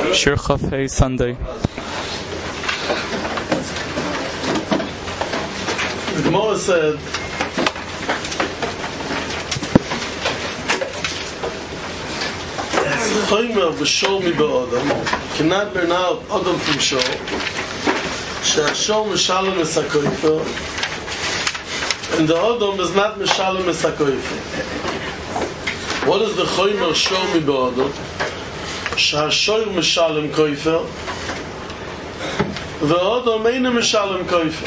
Shir Chaf Hey Sunday. The Gemara said, Choymer v'shol mi ba'odam, cannot burn out Odom from shol, she'ashol mishalem es hakoifer, and the Odom is not mishalem es hakoifer. What is the Choymer shol mi ba'odam? She'ashol mishalem koifer, the Odom eine mishalem koifer.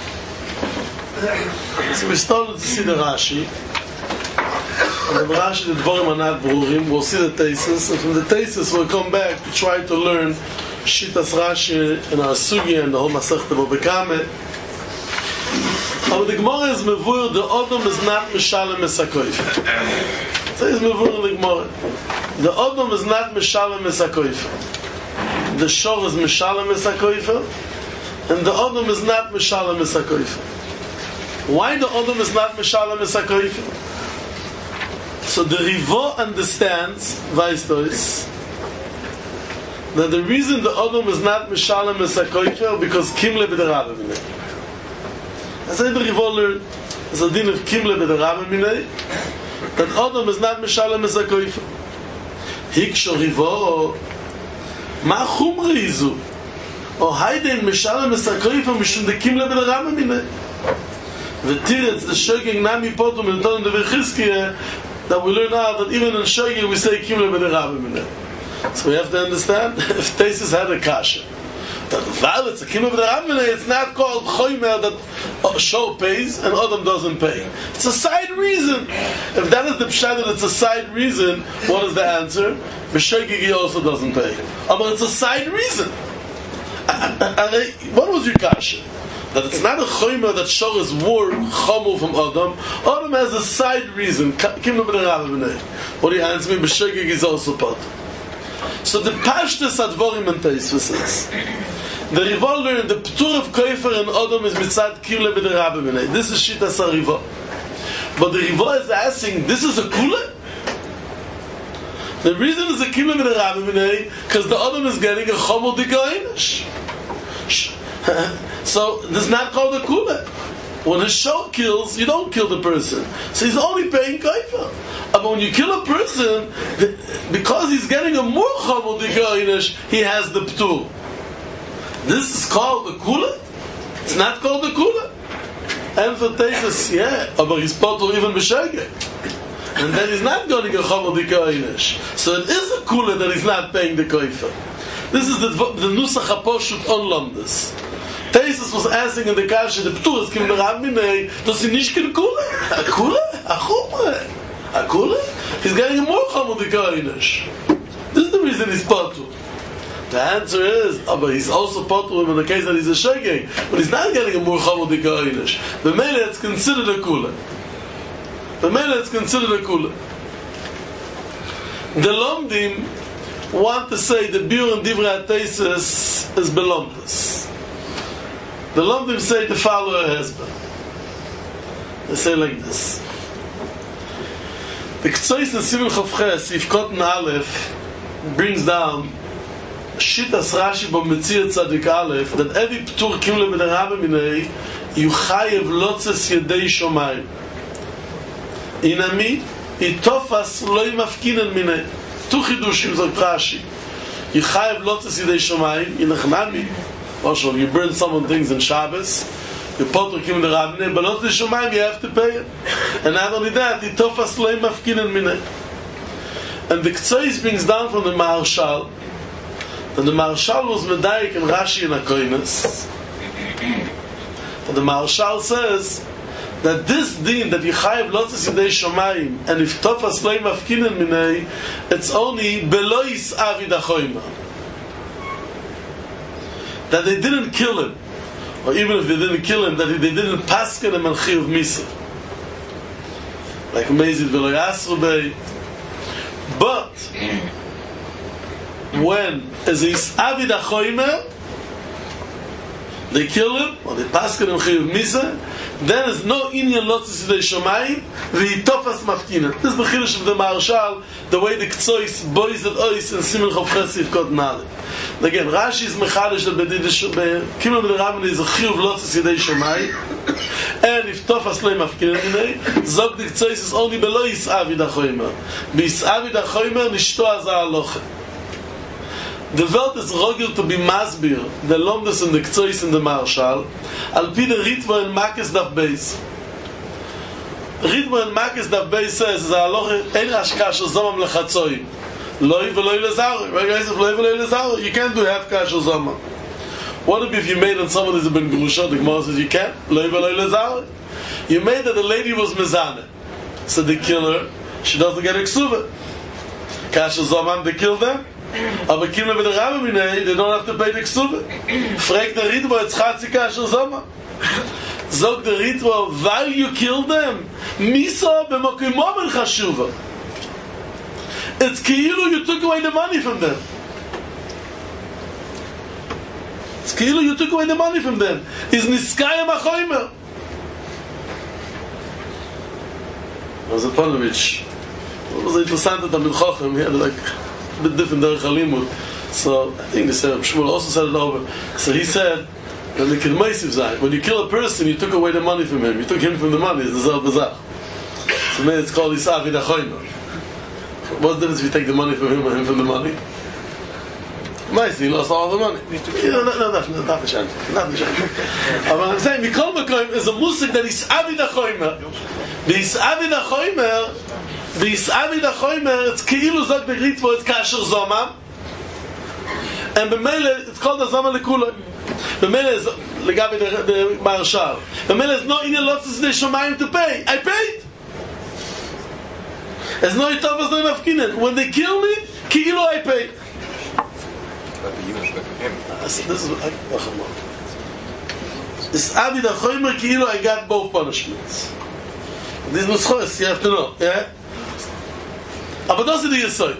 So we started to see the Rashi, and the Rashi the Dvorim are not Brurim. We'll see the Tesis, and from the Tesis we'll come back to try to learn Shitas Rashi and our Sugi and the whole Masechta Bobekame. But the Gemara is Mevur, the Odom is not Mishalem Esakoifer. So it's Mevur in the Gemara. The Odom is not Mishalem Esakoifer. The Shor is Mishalem Esakoifer, and the Odom is not Mishalem Esakoifer. Why the Odom is not Mishalem Esakoifer? So the Rivo understands, Vaistois, that the reason the Odom is not Mishalem Esakoifer because Kimle B'derabbe Minei. I said the Rivo learned, as a din of Kimle B'derabbe Minei, that Odom is not Mishalem Esakoifer. Hiksho Rivo, Ma Chumre Izu, O Haiden Mishalem Esakoifer Mishum de Kimle B'derabbe Minei. The Tiretz, the Shogeg Nami Potom and Ton de Vechizkiya, that we learn out that even in Shogeg we say Kimle B'derabbe Minei. So we have to understand if Tesis had a kasha, that while it's a Kimle B'derabbe Minei, it's not called Choymer that Show pays and Odom doesn't pay. It's a side reason. If that is the pshat that it's a side reason, what is the answer? B'Shogeg he also doesn't pay. But it's a side reason. What was your kasha? That it's not a choymer that Shor is more chomu from Odom. Odom has a side reason. What do you answer me? B'Shogeg is also part. So the Pashtus Advorim and Teisvus is the Rivo learned the Ptur of Koifer and Odom is mitzad Kimle B'derabbe Minei. This is Shitas HaRivo. But the Rivo is asking, this is a Kula? The reason is a Kimle B'derabbe Minei because the Odom is getting a chomu Dikoinish. So this is not called a kula. When a show kills, you don't kill the person. So he's only paying kaifa. But when you kill a person, because he's getting a more chamul dikoinish, he has the ptur. This is called a kula? It's not called a kula. And for Tesis, yeah, but he's potter even b'shogeg. And then he's not getting a chamul dikoinish. So it is a kula that he's not paying the kaifa. This is the Nusach HaPoshut on Lomdus. Tesis was asking in the Kasha, the Ptur is Kimle B'derabbe Minei, does he nicht get a kula? A kula? A chumre? A kula? He's getting a more chamul dikoinish. This is the reason he's potter. The answer is, but he's also potter in the case that he's a shogeg, but he's not getting a more chamul dikoinish. The mele it's considered a kula. The mele it's considered a kula. The Lomdim want to say that Biur and Divrei HaTesis is belomdus. The Lomdim say to follow a husband. They say like this. The Ktsois in Simon Chavches, Yifkot Aleph, brings down Shitas Rashi B'Metzir Tzadik Aleph, that every Ptur Kimle B'derabbe Minei, you chayev lotzes yedei shomayim. Inami, itofas loy mafkinen minei. Tu chidushim zog Rashi. You chayev lotzes yedei shomayim, inachnami. Also, you burn someone things in Shabbos, you potter Kimle B'derabbe Minei, but not the shomayim, you have to pay it. And not only that, itofas loy mafkinen minei. And the Ktsois brings down from the Maharshal, and the Maharshal was Medayik and Rashi and Akoinis. And the Maharshal says that this din that Yechayev Lotzes Yedei Shomayim and if Tofas Loi Mafkinen Minei, it's only Belois Avid HaChoyma. That they didn't kill him, or even if they didn't kill him, that they didn't pasken him and Chiyuv Misa. Like Mezid V'lo Yasrubei. But when as is Avid HaChoyma, they kill him, or they pasken him Chiyuv Misa, there is no Inyan Lotzes Yedei Shomayim v'itofas Mafkinen. This is the Chiddush of the Maharshal, the way the Ktsois boys and ois and Simon Chavches Yifkot Naleh. Again, Rashi is mechadish the bedidish Kimla ben Rabban is a chiyuv lotzis yedei shomai, and if tofas loy mafkirin minei, zog dik tzois is only below Yisavi dachoimer. Yisavi dachoimer nishto azah aloche. The word is rogel to be masbir, the lomdes and the kzois in the marshal, al pi the ritmo and makis daf beis. Ritmo and makis daf beis says, zah aloche, ein hashkash zomam lechatzoim. Loi v'loi lezaro. Right guys, if loi v'loi lezaro, you can't do half kash or zoma. What if you made on someone who's been grusha? The Gemara says you can't. Loi v'loi lezaro. You made that the lady was mezane. So they kill her. She doesn't get eksuva. Kash or zoma, they kill them. Aber kill them with the rabbi, they don't have to pay the eksuva. Frag the ritmo, it's chatzi kash or zoma. Zog the ritmo, while you kill them, misa b'mokimom el chashuva. It's ki'ilu you took away the money from them. It's ki'ilu you took away the money from them. Is niskayim achoimer. Was a Panovich. What was interesting at Amid Chochem? He had like a bit different derech halimud. So I think the Shmuel also said it over. So he said that the Kilmeisiv Zay, when you kill a person, you took away the money from him. You took him from the money. It's the Zel Bazach. So then it's called Yisavi dachoimer. What's the difference if you take the money from him or him from the money? Nice, he lost all the money. No, not the chance. Not the chance. But I'm saying, Mikol Mekoim is a musik that is Avid HaChoimer. The Avid HaChoimer, it's Keilu Zog Begritvo, it's Kasher Zoma. And B'mele, it's called the Zoma Lekula. B'mele is, Legavi the Marshal. B'mele is no Inyan Lotzis De Shomayim to pay. I paid. There's no itavas, no mafkinen. When they kill me, ki'ilu I pay. This Avid HaChoimer ki'ilu I got both punishments. These nuschos, you have to know. Yeah? But those are the Yesod.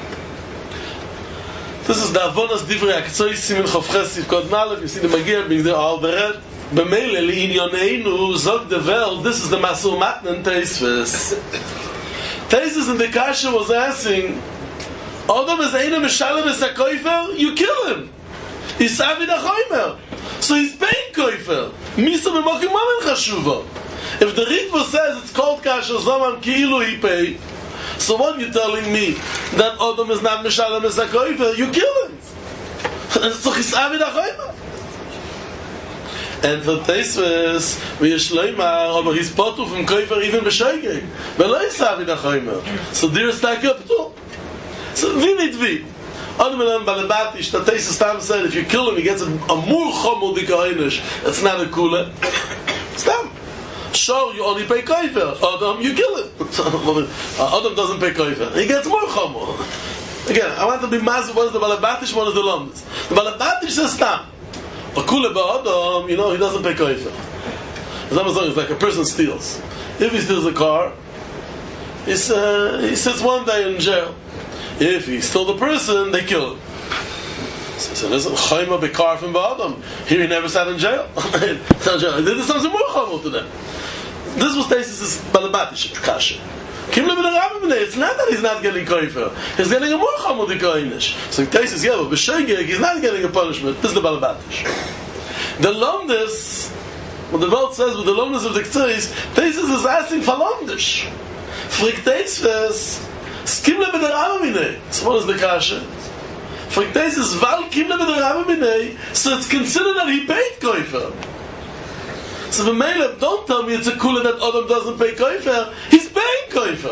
This is the Avonas Divrei HaKtzois Simin Chavches Yivkod Nalev. You see the Magir being there all the red. B'meile li'inyoneinu zog the vel. This is the Masul Matnan Teisves. Taisus in the Kasha was asking, Adam is Eina Meshalem is a koifer, you kill him. He's Avid HaChoimer. So he's paying koifer. Misa b'mokim mamen chashuva. If the Ritva says it's called Kasha Zoman Ki'ilu he paid, so what you telling me? That Adam is not Meshalem is a koifer, you kill him. So he's Avid HaChoimer. And for Teisves, we Shloimar, aber he's potu from Koifer even b'shoigeg. V'lo Yisavi dachoimer. So there is stack up too. So we need we. Adam and Balabatish, that Teisves Tam said, if you kill him, he gets a more chomel dikainish. It's not a kula. Stam. Sure, you only pay Koifer. Adam, you kill him. Adam doesn't pay Koifer. He gets more chomel. Again, I want to be massive. One is the Balabatish, one is the Lomdes. The Balabatish says Stam. A kule ba'adam, you know, he doesn't pay koifer. It's like a person steals. If he steals a car, he sits one day in jail. If he stole the person, they kill him. So listen, chayma bekar from ba'adam. Here he never sat in jail. There's something more chayma to them. This was Taisus' balabatish kasha. It's not that he's not getting koifer. He's getting a more chamud koinish. So Taisus, yeah, but b'shoigeg, he's not getting a punishment. This is the balabatish. The lomdes, what the world says with the lomdes of the K'tzois, Taisus is asking for lomdes. Frik Taisus, skimle b'der avamine. So what is the kasha? Frik Taisus, val kimle b'der avamine, so it's considered that he paid koifer. So the Melech, don't tell me it's a kula that Adam doesn't pay koifer. He's paying koifer.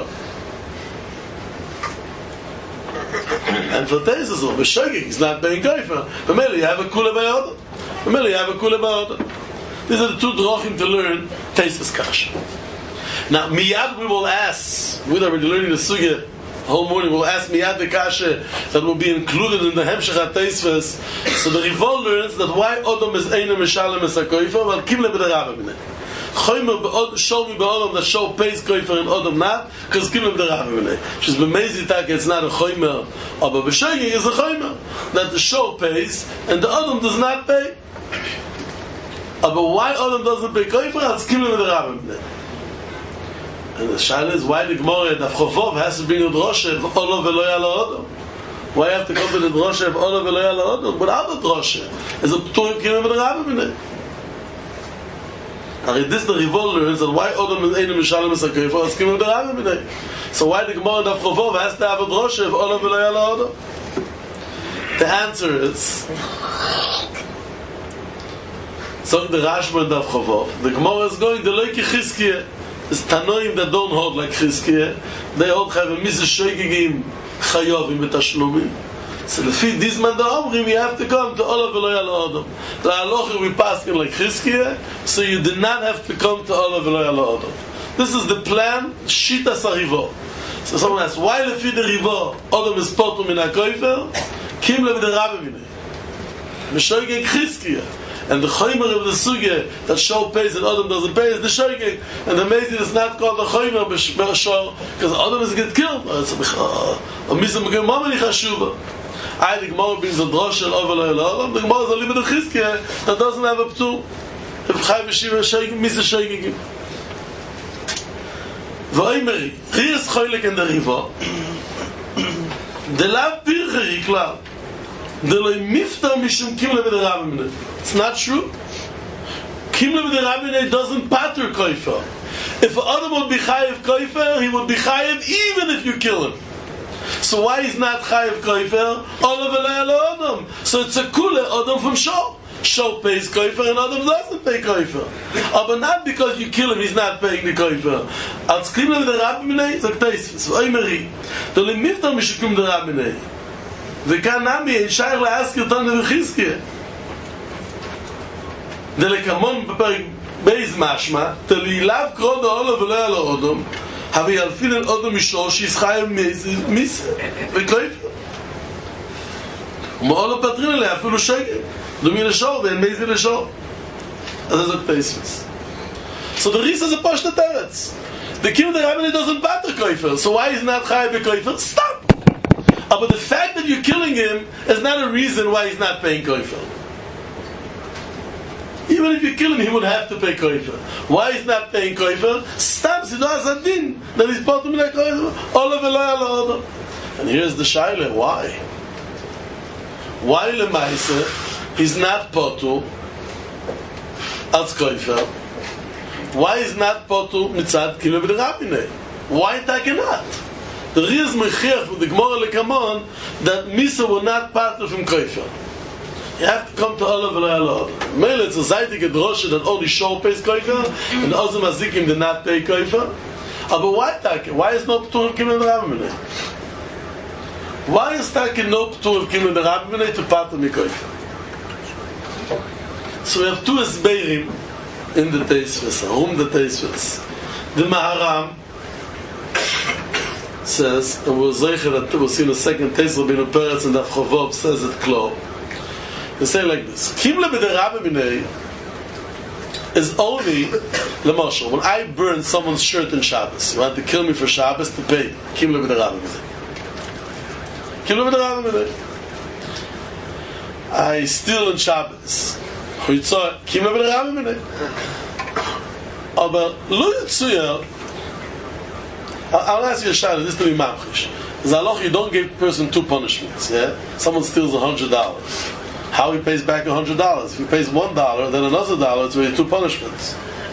And for Taisus, he's not paying koifer. The Melech, you have a kula by Adam. The Melech, you have a kula by Adam. These are the two drochim to learn Taisus Kasha. Now, miyad we will ask, we're already learning the sugya, the whole morning we'll ask miyad the kasha that will be included in the Hemshech HaTeisves. So the Rivol learns that why Adam is Eina Meshalem es HaKoifer, well, Kimle b'der Rabba mineh. Choymer show me b'Adam that show pays koifer and Adam not, because Kimle b'der Rabba mineh. She's b'mezi tak, it's not a choymer, but b'shoigeg is a choymer, that the show pays, and the Adam does not pay. But why Adam doesn't pay koifer, it's Kimle b'der Rabba mineh. And the shaila is why the Gemara Daf Chavov has to bring a drosha Olav v'lo yala Adam. Why have to come to the drosha of Ola v'lo yala Odom? Without the drosha, is a p'turim Kimle b'derabim minay. This the Rivol learns that why Odom is Einem Mishalem Esakayfa is Kimle b'derabim minay. So why the Gemara in Daf Chavov has to have a drosha of Ola v'lo yala Odom? The answer is, so the Rashba in Daf Chavov, the Gemara is going the Leiki Chizkiah. It's Tanoim that don't hold like Chizkiah. They hold have a Misa Shoigigim Chayovim B'Tashlumim. So lefi this man the Omrim, you have to come to Ola v'lo yala Odom. The Halacha we pass in like Chizkiah, so you do not have to come to Ola v'lo yala Odom. This is the plan, Shitas HaRivo. So someone asks, why lefi the Rivo Odom is potu min HaKoifer? Kimle b'derabim minay. M'shoigig Chizkiah. And the Choymer of the Sugya that Shol pays and Adam doesn't pay is the Shoigig. And the Mezi is not called the Choymer B'Shol because Adam is get killed. It's a Misa M'gim Mamani Chashuva. The Gemara brings a drosh of Ola v'lo yala Odom. The Gemara is a limit of Chizkiah that doesn't have a p'tur. If Chay B'Shiva Shoigig, Misa Shoigigim. V'oimeri, here is Choylik in the Riva. The Lav Bircheri Klal. The Loi Mifta Mishum Kimle b'derabim minay. It's not true. Kimle b'derabim minay doesn't pater koifer. If Adam would be chayiv koifer, he would be chayiv even if you kill him. So why is not chayiv koifer? Ola v'lo yala Odom. So it's a kule Odom from Shol. Shol pays koifer and Adam doesn't pay koifer. But not because you kill him, he's not paying the koifer. Als Kimle b'derabim minay, sagt Teisvis, Oimeri, the Loi Mifta Mishum b'derabim minay. וכאן נמי אין שייך להזכיר תנו וחזקיה דלקמון בפרק בייז משמע תלילב קרוד האולה ולא היה לו אודום הרי ילפין אל אודום משור שישחי מיס וקויף ומאולו פטרין אליה אפילו שגר דומי לשור ואין מייזי לשור אז זה פייספס so the reason is a posh the teretz the kim the rabbi doesn't pater koifer so why is not chai be koifer stop. But the fact that you're killing him is not a reason why he's not paying koifer. Even if you kill him, he would have to pay koifer. Why he's not paying koifer? Stop, Sido Azadin. That he's potu min koifer. Ola v'lo yala Odom. And here's the shaila. Why? Why lemaise he's not potu as koifer? Why is not potu mitzad Kimle b'derabim minay? Why takenat? The reason mechiach with the Gemara lekamon that Misa will not partner from koifer. You have to come to Ola v'lo yala Odom. Mele it's a zaytige drosha that only Shol pays koifer and Ozim Azikim did not pay koifer. But why take? Why is no p'tur of Kimle b'derabim minay? Why is take no p'tur of Kimle b'derabim minay to partner mi koifer? So we have two esbeirim in the Teisves. The Teisves. The Maharam says, and we'll see in a second, Teisra Binu Peretz and Daf Chavov says it klar. They say like this: Kimle b'derabim minay is only l'mashal. When I burn someone's shirt in Shabbos, you want to kill me for Shabbos to pay. Kimle b'derabim minay. Kimle b'derabim minay. I steal on Shabbos. Kimle b'derabim minay. Aber lo yitzuyer. I'll ask you a shayla, this to be mamchish. Zaloch, you don't give a person two punishments. Yeah, someone steals $100. How he pays back $100? If he pays $1, then another $1, it's really two punishments.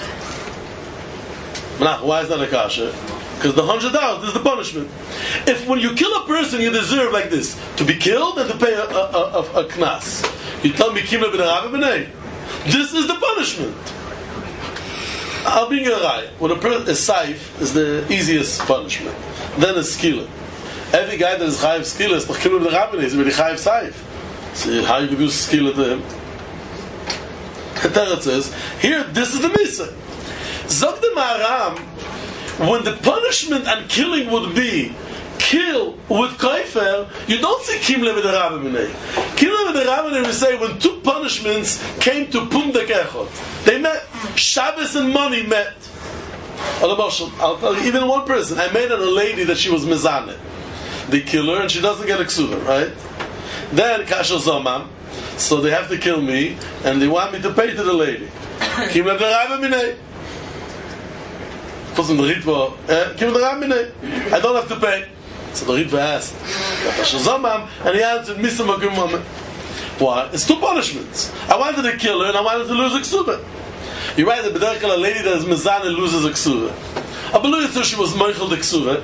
Why is that a kasha? Because the $100 is the punishment. If when you kill a person, you deserve like this to be killed and to pay a knas. You tell me Kimle b'derabim minay. This is the punishment. I'll bring you a raya. When a saif is the easiest punishment. Then a skila. Every guy that is chayiv skila is Kimle b'derabim minay. He's really chayiv saif. So how you do skila to him? The Teretz says, here, this is the misa. Zog the Maharam, when the punishment and killing would be kill with koifer, you don't say Kimle b'derabim minay. Kimle b'derabim minay, we say when two punishments came to pundek echot. They met. Shabbos and money met. I'll tell you, even one person. I made it a lady that she was mezaneh. They kill her and she doesn't get a ksuva, right? Then kasher zomam, so they have to kill me and they want me to pay to the lady. Kimle b'derabim minay. I don't have to pay. So the Ritva asked, and he answered, Misa Magum Mama. Why? It's two punishments. I wanted to kill her and I wanted to lose a ksuba. You're right that B'derkal, a lady that is mezan and loses a ksuba. I believe that she was meichel the ksuba.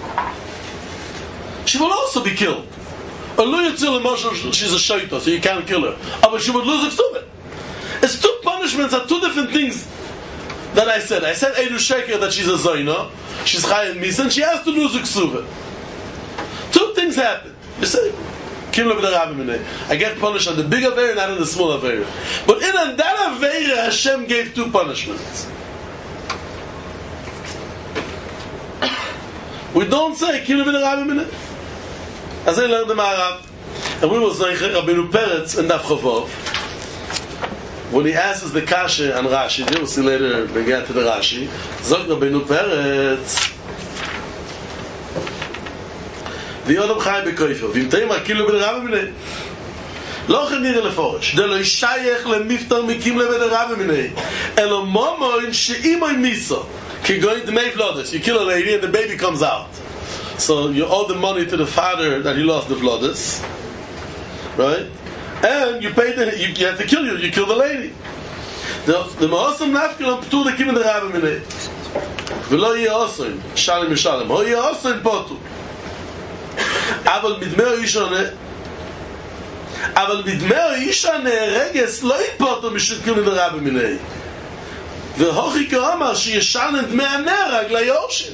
She will also be killed. She's a shaita, so you can't kill her. But she would lose a ksuba. It's two punishments are two different things that I said. I said Eidu Sheker that she's a Zayna, she's Chayim Misa, and she has to lose a ksuba. Two things happen. You say, I get punished on the big Aveira, not on the small Aveira. But in that Aveira, Hashem gave two punishments. We don't say Kilu B'Rabbi Mineh. As I learned the Ma'arav, and we will say Rabbeinu Peretz and Daf Chavov, when he asks the Kasha and Rashi, you will see later we get to the Rashi, Zog Rabbeinu Peretz, ויאדם חי בקויפר ואם כאילו בן רבי מיני לא חניר לפורש דלו ישייך למפטר מקים לבן רבי מיני אלו מומוין שאימוי מיסו כי going to make vlodes, you kill a lady and the baby comes out, so you owe the money to the father that he lost the vlodes, right? And you pay you have to kill you kill the lady. The maosam nafkilam ptur the kim in the Rabbi Minei v'lo yeh osrim shalim yishalim ho yeh osrim potu אבל מדמר ישנה רגס לא יפוטו משותקים לדרבי מיני והוכי כאומר שישן את דמי הנרג ליורשים.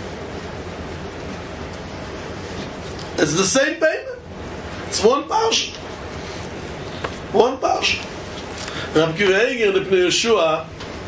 It's the same payment. It's one parsha. Rab Kiva Eiger and Pnei Yeshua,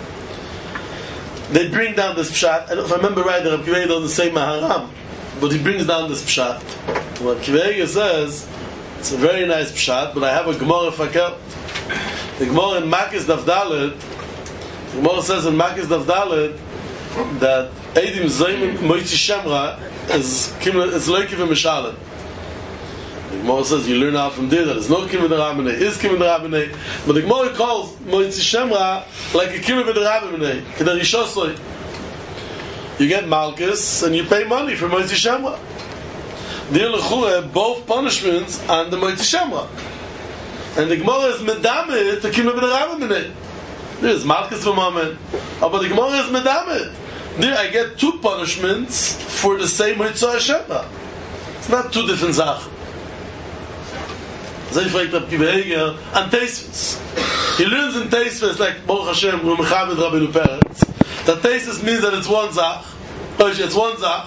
they bring down this pshat. If I remember right, Rab Kiva Eiger doesn't say Maharam, but he brings down this pshat. What Kiva Eiger says, it's a very nice pshat, but I have a Gemara Fakat. The Gemara in Makis Daf Dalet, the Gemara says in Makis Daf Dalet that Eidim Zayim Moitzi Shemra is Loikiv and Mishalim. The Gemara says you learn out from there that there's no Kiva the Rabbinei, is Kiva the Rabbinei, but the Gemara calls Moitzi Shemra like a Kiva the Rabbinei, Kedar Yishosoi. You get Malchus and you pay money for Moitzi Shemra. Both punishments on the Moitzi Shemra. And the Gemara is Medamid to Kiva the Rabbinei. There is Malchus for Mammon, but the Gemara is Medamid. There I get two punishments for the same Moitzi Shemra. It's not two different Sachen. So he fragt Rab Kiva Eiger on Teisves. He learns in Teisves like Baruch Hashem, Rumechaved Rabbeinu Peretz, that Teisves means that it's one Zach. It's one Zach.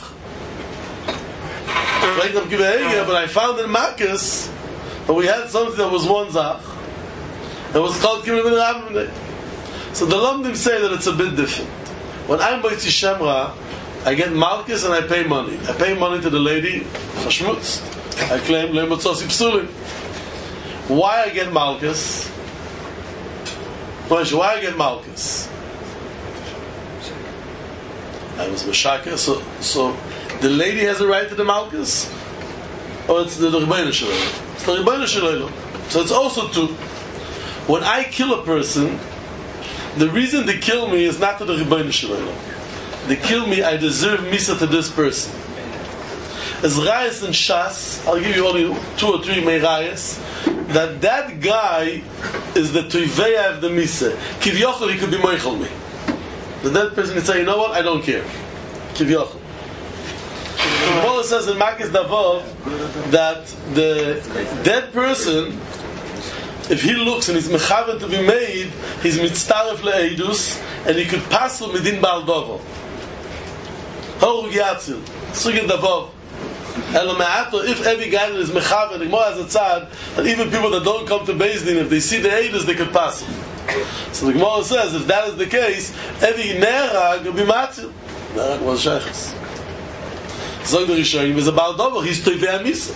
Fragt Rab Kiva Eiger, but I found in Makis that we had something that was one Zach. It was called Kiva ben Rabbinei. So the Lomdim say that it's a bit different. When I'm Moitzi Shemra, I get Malchus and I pay money. I pay money to the lady, Chashmutz. I claim Lemotzos Ipsulim. Why I get Malchus? Why I get Malchus? I was Meshaka, so the lady has a right to the Malchus? Or it's the Rebbeinu Shalom? It's the Rebbeinu Shalom. So it's also two. When I kill a person, the reason they kill me is not to the Rebbeinu Shalom. They kill me, I deserve Misa to this person. As Rayas and Shas, I'll give you only 2 or 3 Rayas, that guy is the Tuiveya of the Misa. Kivyochel, he could be Meichel me. The dead person can say, you know what, I don't care. Kivyochel. The Gemara says in Makis Davov that the dead person, if he looks and he's mechaven to be made, he's mitztaref le'edus, and he could pass him midin ba'al dovo. Horug yatzil. Sugid Davov. If every guy that is mechaven, the Gemara has a tzad, that even people that don't come to Beis Din, if they see the edus, they could pass him. So the Gemara says, if that is the case, every nerag will be matzil. Nerag was sheiches. So the Rishonim is a ba'al dovo, he's toivei misa.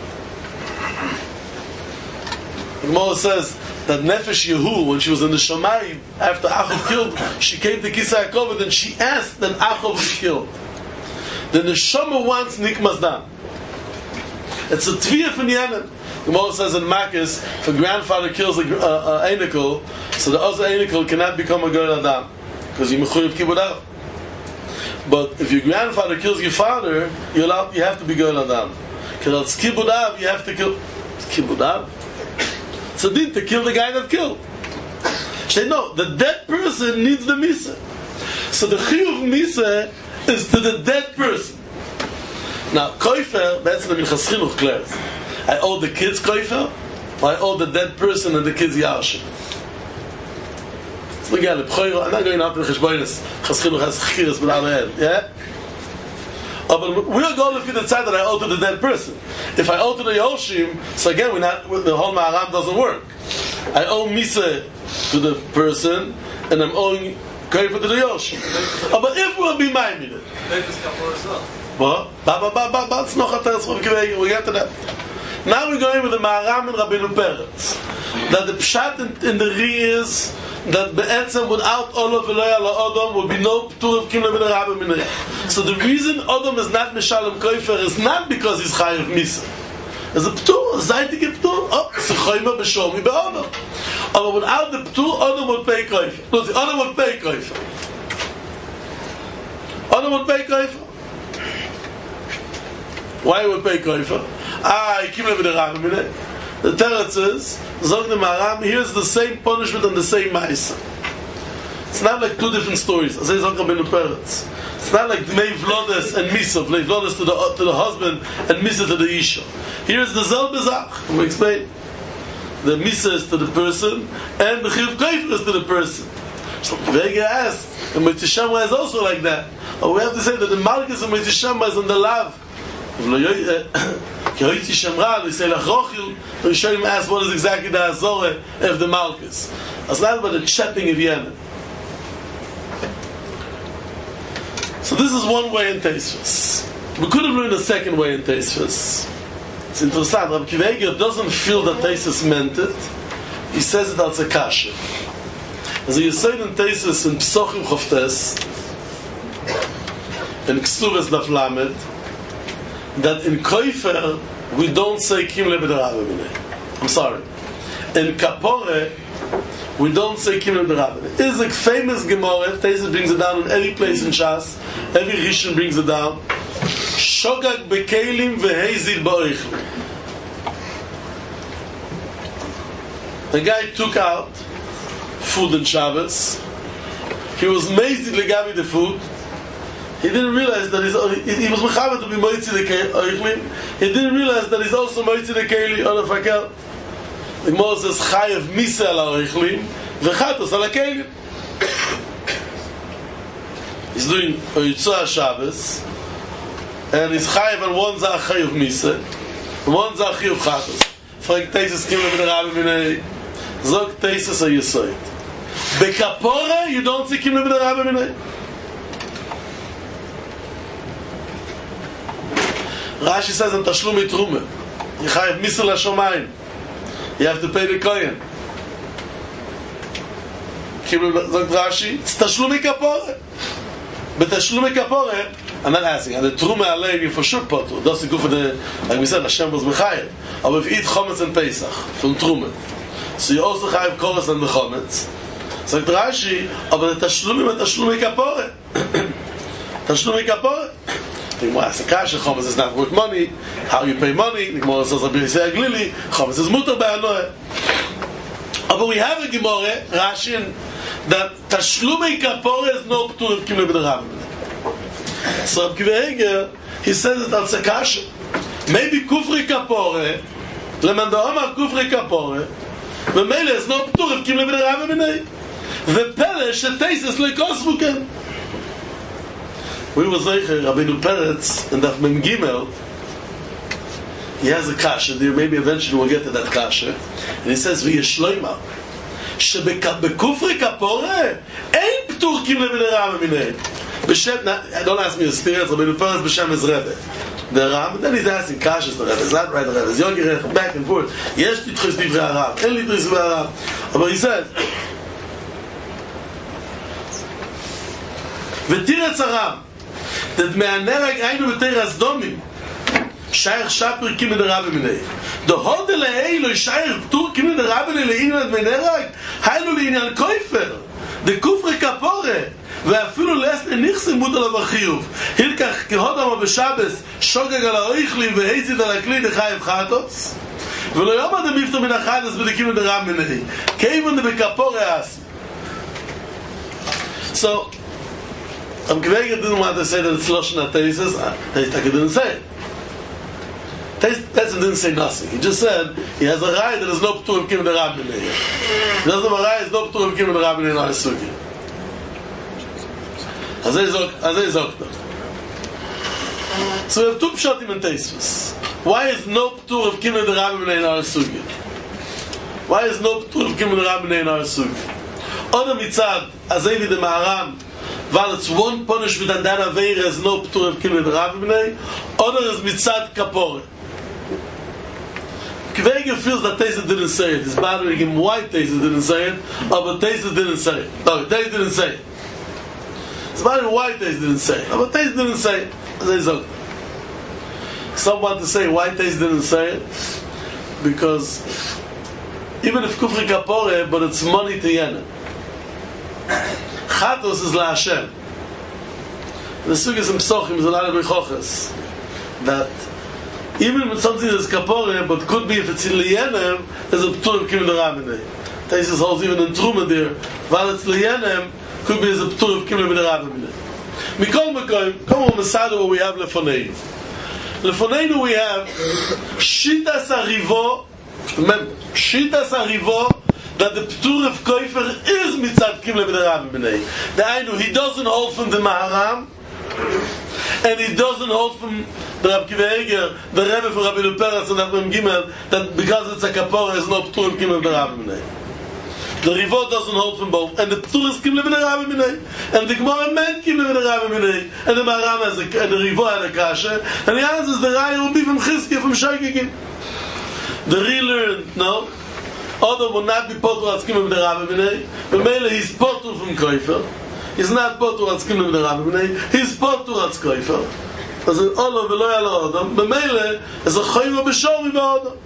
The Gemara says that Nefesh Yehu, when she was in the Shamayim, after Achov killed, she came to Kisei HaKoved and she asked that Achov was killed. The Neshama wants Nikmas Dam. It's a Tviyah from Yemen. The Gemara says in Makis, if a grandfather kills a Einikel, so the other Einikel cannot become a Goyal Adam, because he Mechuyev Kibbud Av. But if your grandfather kills your father, you have to be going Adam. Because it's Kibud Av, you have to kill. It's Kibud Av? It's a din to kill the guy that killed. Say no, the dead person needs the Misa. So the Chiyuv Misa is to the dead person. Now, Koifer, that's the Minchas Chinuch class. I owe the kids Koifer, or I owe the dead person and the kids Yarshim. So again, I'm not going out to the Cheshbonis. Minchas Chinuch has Chiras with our head, yeah? But we're going to be the side that I owe to the dead person. If I owe to the Yoshim, so again, the whole Ma'aram doesn't work. I owe Misa to the person, and I'm owing Koifer to the Yoshim. But if we'll be minded, what? We get to that. Now we're going with the Ma'aram and Rabbeinu Peretz. That the Pshat in the Ri is that be'etzem without Olav Eloy ala Odom would be no P'tur of Kimle B'nei Rabbi Minei. So the reason Odom is not Mishalem Koifer is not because he's Chayav Misa. It's a P'tur, a Zaytige P'tur. Oh, it's a Choyma B'shomi Be'odom. But without the P'tur, Odom would pay Koifer. No, the Odom would pay Koifer. Odom would pay Koifer. Why would pay Koifer? Kimle B'nei Rabbi Minei. The Teretz is, Zog the Maram, here's the same punishment and the same Ma'isa. It's not like two different stories. As I Zog Rabbeinu Peretz. It's not like Dmei Vlodes and Misa. Dmei Vlodes to the husband and Misa to the Isha. Here's the Zelbe Zach. We'll explain. The Misa is to the person and the Chiv Koifer is to the person. So Vega asked, and Motzei Shema is also like that. But we have to say that the Malchus of Motzei Shema is on the Lav. We say Lachrochil, the Rishonim ask what is exactly the Azorah of the Malchus. It's not about the chapping of Yemen. So this is one way in Teisvus. We could have learned a second way in Teisvus. It's interesting. Rabbi Akiva Eiger doesn't feel that Teisvus meant it. He says it as a kasha. As you say in Teisvus in Psochim Choftes, in Ksuvas Daf Lamed, that in Koifer we don't say Kimle B'nei Rabbi Minei. I'm sorry. In Kapore we don't say Kimle B'nei Rabbi Minei. It's a famous Gemara. Teisvus brings it down in every place in Shas. Every Rishon brings it down. Shogag Bekelim Vehezid Ba'oichlim. The guy took out food in Shabbos. He was amazed to Legabi the food. He didn't realize that he was mechaber to be moitzi the oichlim. He didn't realize that he's also moitzi the keili on a fakel. The Gemara says chayav misa ala oichlim v'chatos ala keili. He's doing oitzah Shabbos, and he's chayav on one zah chayav misa, and one zah chayav chatos. Frag Teisvus Kimle B'nei Rabbi Minei. Zog Teisvus a Yisoid. Bekapora you don't see Kimle B'nei Rabbi Minei. Rashi says in Tashlum Mitrume, you have Misal HaShomayim. You have to pay the Kohen. Zog Rashi, it's Tashlum Kapore. But Tashlum Kapore, I'm not asking, and the Trume Alein you for sure potu. That's the good for the, like we said, Hashem was Mechayev. But if you eat Chometz and Pesach from Trume, so you also have Koros and the Chometz. Zog Rashi, but the Tashlum and Tashlum Kapore. Tashlum Kapore. The Gemara asks, Kasha, Chometz is not worth money. How you pay money? The Gemara says, Rabbi Yisrael Glili, Chometz is mutar be'anoeh. But we have a Gemara, Rashi, that Tashlumei Kapore is no P'tur of Kimle B'nei Rabbi Minei. So Rabbi Akiva Eiger, he says it as a Kasha. Maybe Kufri Kapore, Lemanda Omar Kufri Kapore, Memele is no P'tur of Kimle B'nei Rabbi Minei. Ve'pele she'Teisvus lo yikosvu ken. We were saying Rabbeinu Peretz in Daf Mem Gimel. He has a kasha there. Maybe eventually we'll get to that kasha. And he says, "V'yeshloima shebekufri kapore ein p'tur kimle b'nei Rabbi Minei." B'shem, don't ask me the spirits. Rabbeinu Peretz b'shem is Rebbe. The Ram. Then he's asking kashas. The Rebbe is not right. The Rebbe is young. Back and forth. Yesh litchos divrei Harav. En litchos divrei Harav. But he says, "V'tiretz Haram." That me'anerag aynu b'teiras domim shayach shapir Kimle B'nei Rabbi Minei. The hodel ha'eilu shayach p'tur Kimle B'nei Rabbi Minei le'inyan me'anerag haynu le'inyan koifer. The kufre kapore ואפילו לאסנה נכסים מות עליו החיוב. הלקח כהודם בשבס שוגג על האויכלים והזיד על הכלי דחייב חטוס, ולא יום אדם יפתור מן החטוס בדקים לדרם מנהי. כיוון בכפור העשו. So, I'm glad you didn't want to say that it's Lashon HaTeisus. I didn't say it. Teisus didn't say nothing. He just said he has a raya that is no p'tur of Kim the Rabbin. He doesn't have a raya that is no p'tur of Kim the Rabbin in our sugi. Azay Zokta. So we have two pshatim in Teisus. Why is no p'tur of Kim the Rabbin in our sugi? Why is no p'tur of Kim the Rabbin in our sugi? Odom mitzad, Azay v'de Maharam, while it's one punishment and that Aveira is no p'tur of Kim the Rabbin, other is mitzad kapore. Kveiger feels that Teisus didn't say it. It's bothering him why Teisus didn't say it, but Teisus didn't say it. No, Teisus didn't say it. It's bothering why Teisus didn't say it, but Teisus didn't say it. Some want to say why Teisus didn't say it, because even if kufri kapore, but it's money to Yemen. Chatos is la Hashem. The sugyas in Psochim is a lot of bechoches that even when something is kapore, but could be if it's in Liyenem, there's a p'tur of Kim the Rabbinei. Teisus holds even in Truma there, while it's Liyenem, could be as a p'tur of Kim the Rabbinei. Mikol Mekoim, come on Masada, what we have Lefoneinu. Lefoneinu we have Shitas Arivo. Remember, Shitas Arivo, that the p'tur of Koifer is mitzad Kim the Rabbinei. He doesn't hold from the Maharam, and he doesn't hold from the Rab Kiva Eger, the Rebbe for Rabbi Luperas and Rabbi Gimel, that because it's a kapora is no p'tur of Kim the Rabbinei. The Rivot doesn't hold from both, and the p'tur is Kim the Rabbinei, and the Gemara meant Kim the Rabbinei, and the Maharam has and the Rivot had a kasha, and the answer is the Raya will be from Chizkiah, from Shoigigim. The relearned, no? Odom will not be potur as Kim the Rabbinei, but mainly he's potur from Koifer. He's not potur as Kim the Rabbinei, he's potur as Koifer. As an Odom v'lo yalo Odom, but mainly is a Choyma b'shori b'Odom.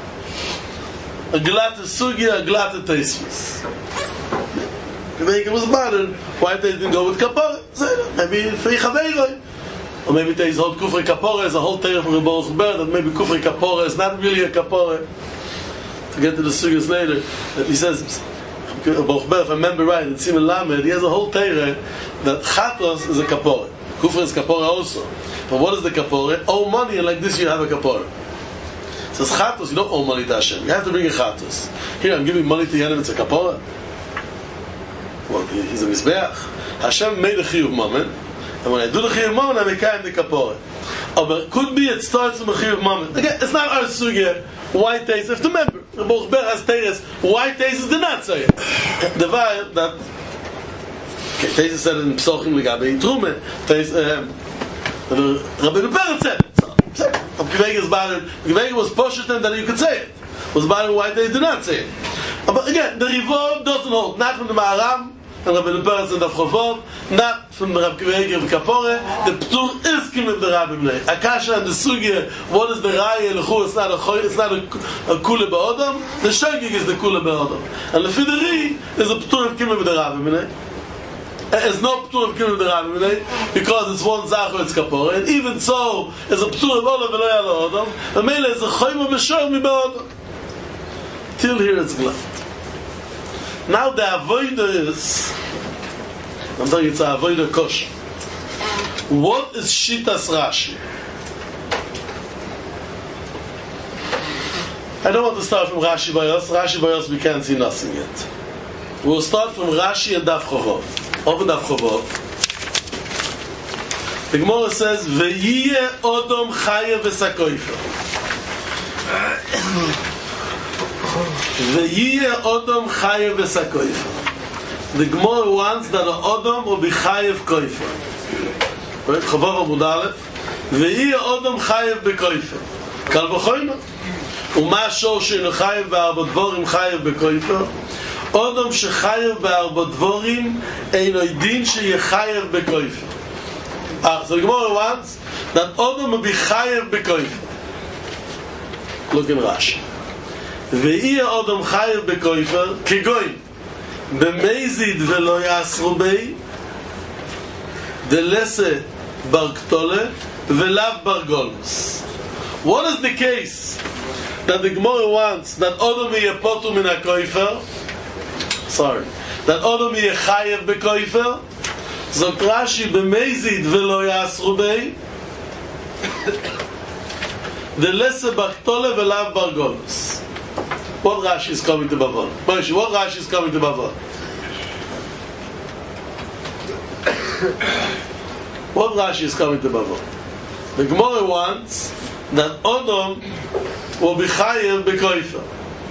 A glatte sugia, a glatte Teisus. The maker was bothered why they didn't go with kapora. Maybe for Yichaveiroi. Or maybe they hold kufri kapora as a whole teir for a Baruch Ber, that maybe kufri kapora is not really a kapora. To get to the sugyas later, that he says, Baruch Ber, if I remember right, in Siman Lamed, he has a whole teir that chatos is a kapora. Kufri is kapora also. But what is the kapora? Owe money, and like this you have a kapora. It says chatos, you don't owe money to Hashem. You have to bring a chatos. Here, I'm giving money to Yemen, it's a kapora. Well, he's a mizbeach. Hashem made a chiyuv moment, and when I do the chiyuv moment, I make the kapora. Oh, but could be it starts from a chiyuv moment. Again, it's not our sugya. Why Teisus? If remember, the Baruch Ber has Teisus. Why Teisus did not say it? The vibe that Teisus said in Psochim Ligabe Trume. Rabbi Luperas said it. Gveiger is bothered. Gveiger was poshetem that you could say it. Was bothered why Teisus did not say it. But again, the Rivov doesn't hold. Not from the Maharam and Rabbi Luperas and the Chovov. Not from the Rabbi Gveiger and Kapore. The p'tur is Kim of the Rabbi Bnei. Akasha and the Sugya. What is the Raya Lechu? It's not a Kula Ba'odam. The Shogig is the Kula Ba'odam. And the Fideri is a p'tur of Kim of the Rabbi Bnei. It's no p'tur of Kim of the Rabbi Bnei because it's one Zacho, it's Kapore. And even so, it's a p'tur of Olam V'lo Yalo Odam. And Mele is a Choyma B'shor Mi Ba'odam. Till here it's glad. Now the avoider is, I'm telling you, it's a avoider kosh. What is Shitas Rashi? I don't want to start from Rashi Bayos. Rashi Bayos we can't see nothing yet. We'll start from Rashi and Daf Chovov. Open Daf Chovov. The Gemara says, V'yiyeh Odom Chayev V'sakoifer. V'yiyeh Odom Chayev V'sakoifer. The Gemara wants that an Odom will be Chayev Koifer. Right? Chovov Amud Aleph. V'yiyeh Odom Chayev B'koifer. Kal v'choyma. U'ma shor she'enu Chayev b'arba dvorim Chayev B'koifer. Odom shechayev b'arba dvorim eino din sheyechayev B'koifer. So the Gemara wants that Odom will be Chayev B'koifer. Look in Rashi. Ve'iyeh Odom Chayev B'koifer Kegoy B'meizid ve'lo yasru bei Delese bar ktole velav bar golus. What is the case that the Gemara wants that Odom yeh potur min hakoifer? Sorry. That Odom yeh chayev bekoifer? Zok Rashi b'meizid velo yasru bei. Delese bar ktole velav bar golus. What Rashi is coming to Bavon? Moshe, what Rashi is coming to Bavon? What Rashi is coming to Bavon? The Gemara wants that Odom will be chayev bekoifer.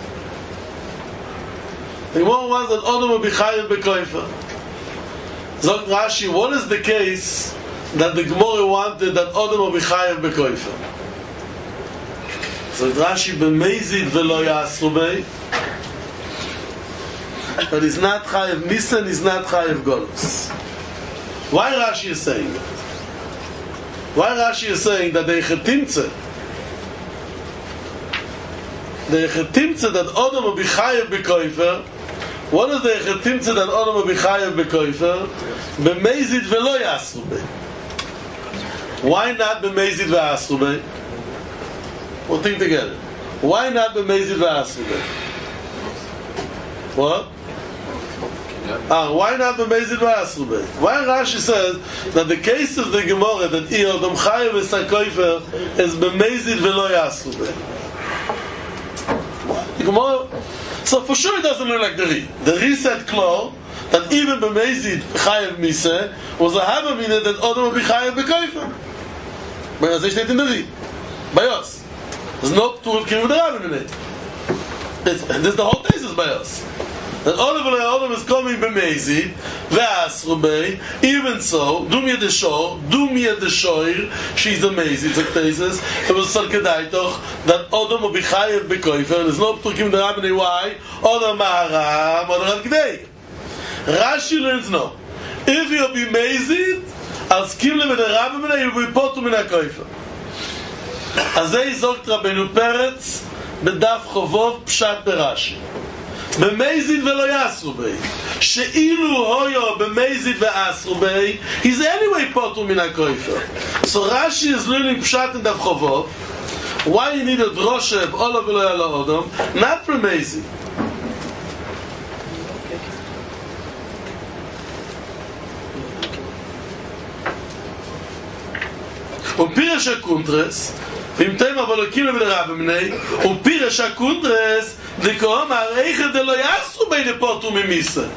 The Gemara wants that Odom will be chayev bekoifer. Zok Rashi, what is the case that the Gemara wanted that Odom will be chayev bekoifer? So Rashi b'meizid v'lo yasru bei, that he's not chayev misa and he's not chayev golus. Why Rashi is saying that? Why Rashi is saying that the chetimtze that Odom will be chayev bekoifer? What is the chetimtze that Odom will be chayev bekoifer? B'meizid v'lo yasru bei. Why not b'meizid v'asru bei? We'll think together. Why not b'meizid v'asru bei? What? Why not b'meizid v'asru bei? Why Rashi says that the case of the Gemara that Odom chayev v'sakoifer is b'meizid v'lo yasru bei? The Gemara. So for sure it doesn't look like the Ri. The Ri said klar that even b'meizid chayev miseh was a havamina that Odom will be chayev bekoifer. But as I state in the Ri, by us. There's no ptur of kiruv derabim in it. This the whole thesis by us. That Odom is coming b'meizid ve'asru bei. Even so, dum yedeshoir, she's the meizid. It's a thesis. It was so kedai toch that Odom will be chayev bekoifer. There's no ptur of kiruv derabim. Why? Odom ma'aram, Odom al-gdei. Rashi learns no. If you'll be meizid, as kimle v'derabim, you'll be potur min hakoifer. Azay zogt Rabbeinu Peretz b'daf Chovov pshat berashi. B'meizid v'lo yasru bei. She'ilu hoyo b'meizid v'asru bei, he's anyway potur min hakoifer. So Rashi is learning pshat in daf Chovov. Why you need a drosha of Olav v'lo yala Odom? Not for meizid. U'pirish hakuntres Vimtem avolokim v'derabim u'pirish hakuntres Dikom ha'reicha de lo yasru bei de potur mimisa.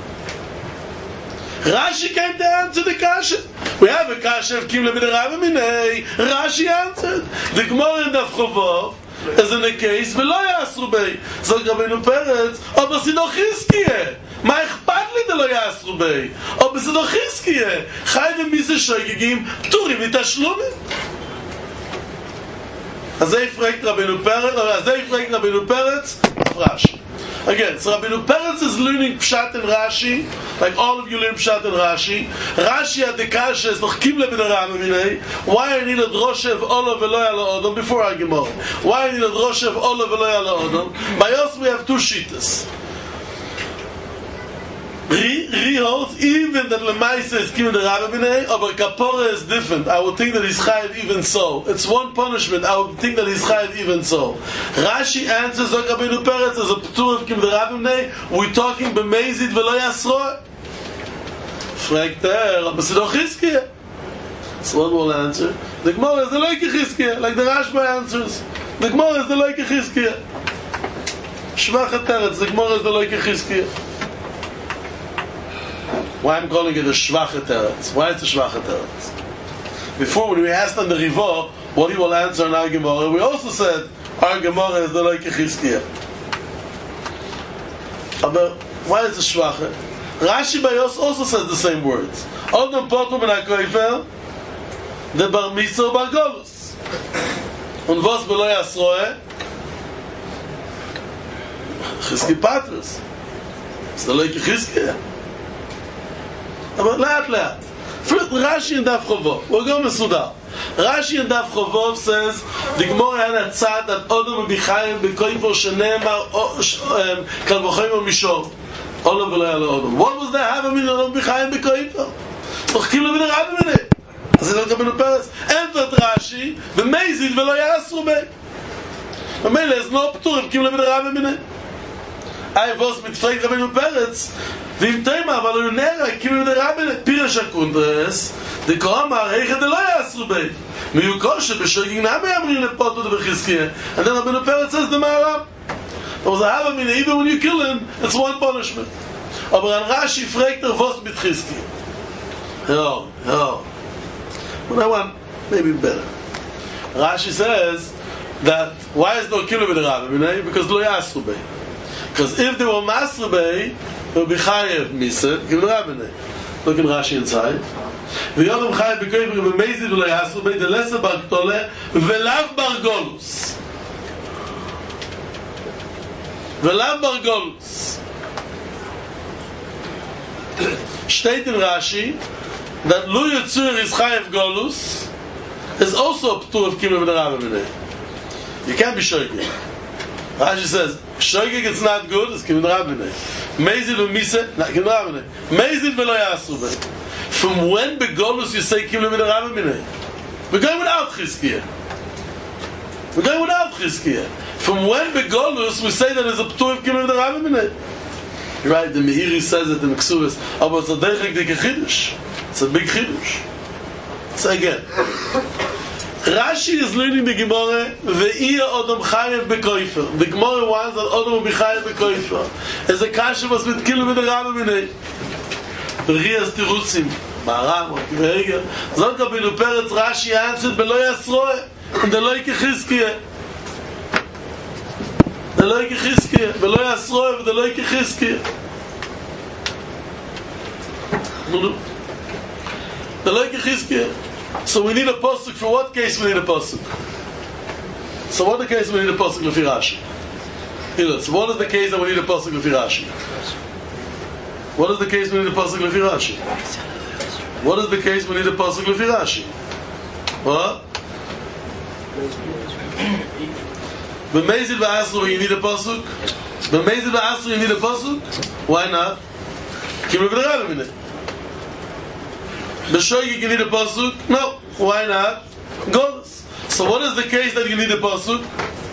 Rashi came to answer the kasha. We have a kasha of kim le'derabim minei. Rashi answered. The Gemara in Daf Chovov is in the case v'lo yasru bei. Zog Rabbeinu Peretz, aber sie doch Chizkiye. מה אכפת לי דלא יעשרו בי? או בסדר חזקיה חי ומיזה שוגגים פטורים מתשלומים. אז זה יפרק רבינו פרץ Rashi. Again, so Rabbeinu Peretz is learning Pshat and Rashi, like all of you learn Pshat and Rashi. Rashi had the kasha is noch kimle b'derabim minei. Why I need a drosha of Olav v'lo yala Odom before our Gemara? Why I need a drosha of Olav v'lo yala Odom? By us we have two shittas. Ri holds even that Lemaisa is given the Rabbi B'nai, but Kapora is different. I would think that he's chayav even so. It's one punishment. I would think that he's chayav even so. Rashi answers like Rabbeinu Peretz as a ptur of Kim the Rabbi B'nai. We're talking b'meizid v'lo yasroa. Fragt Rabbi Sidoch Chizkiya. So what will answer? The Gemara is the Loike Chizkiya, like the Rashba answers. The Gemara is the Loike Chizkiya. Shvach Teretz. The Gemara is the Loike Chizkiya. Why I'm calling it a Shvach Teretz? Why it's a Shvach Teretz? Before, when we asked on the Rivo what he will answer in our Gemara, we also said our Gemara is the Loike Chizkiya. But why is it Shvach? Rashi Bayos also says the same words. Odom potur min hakoifer the bar mitzvah bar golus. Und was belo yasroe? Chizki patros. It's the Loike Chizkiya. But laat. First, Rashi and Daf Chovov. We'll go Mesudar. Rashi and Daf Chovov says the Gemara had a tzad that Odom will be chayav bekoifer shenemar kal v'chomer mishov. Olav v'lo yala Odom. What was that? Have a min Odom be chayav bekoifer? Doch kilo v'derabim in it. אז זה רבנו פרץ, entert Rashi, ומזיד ולא יעשו בי. ומילא, אז לא פטור, קים לבד רב ומיני. ווס מתפרק רבנו פרץ, ואם תימה, אבל הוא נראה, קים לבד רב ומיני, פירש הקונדרס, דקו אמר, איך זה לא יעשו בי. מיוקור שבשוגג נמי אמרים לפוטו ובחזקיה. And then רבנו פרץ says the Maharam. Aber so haben wir even when you kill him, it's one punishment. Aber an Rashi fragt was mit Chizkiya. No. Well, I want maybe better. Rashi says that why is no killer with the Rabbi? Because lo yasru bey. Because if they were masru bey, they would be chayev misa, give the Rabbi. Look in Rashi inside. ויודם חי בקויבר במזיד ולא יעשו בי דלסה בר גדולה ולאו בר גולוס steht in Rashi that Lu Yitzur is Chayev Golus is also a ptur of Kimur B'Nei Rabbi. You can't be Shoigig. Rashi says Shoigig it's not good, it's Kimur B'Nei Rabbi. Mezid v'Misa, not Kimur Rabbi. Mezid v'lo yasu b'Nei. From when Begolus you say Kimur B'Nei Rabbi? We're going without Chizkiya. From when Begolus we say that there's a ptur of Kimur B'Nei Rabbi? You're right, the Meiri says it in Ksuvis, but it's a derech dik chiddush. It's a big chiddush. So again, Rashi is learning the Gemara, ve'iyah odom chayev bekoifer. The Gemara wants that odom will be chayev bekoifer. As a kasha was with kilu with the Rabbi minei. Rias tirutzim, Maharam, Vega. Zon Kabinu Peretz, Rashi answered, belo yasroe, and the loike chizkiya. The loike chizkiya, belo yasroe, and the loike chizkiya. The loike chizkiya. So we need a pasuk. For what case we need a pasuk? So what the case we need a pasuk lefi Rashi? So what is the case that we need a pasuk lefi Rashi? What is the case we need a pasuk lefi Rashi? What is the case we need a pasuk lefi Rashi? What? B'mezid v'asru you need a pasuk? B'mezid v'asru you need a pasuk? Why not? Kim Rabbi Rabbi mineh. B'shoigig you need a pasuk? No. Why not? Golus. So what is the case that you need a pasuk?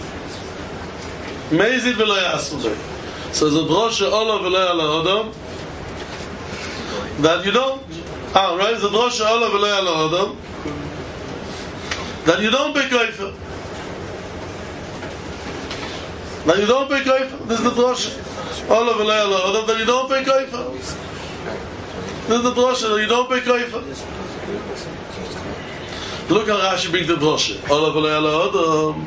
Mezid v'lo yasru. So the drosha ola v'lo yala odom that you don't. Right? The drosha ola v'lo yala odom that you don't pay koifer. That you don't pay koifer. This is the drosha ola v'lo yala odom that you don't pay koifer. This is the drosha that you don't pay koifer. Look how Rashi brings the drosha. Ola v'lo yala odom.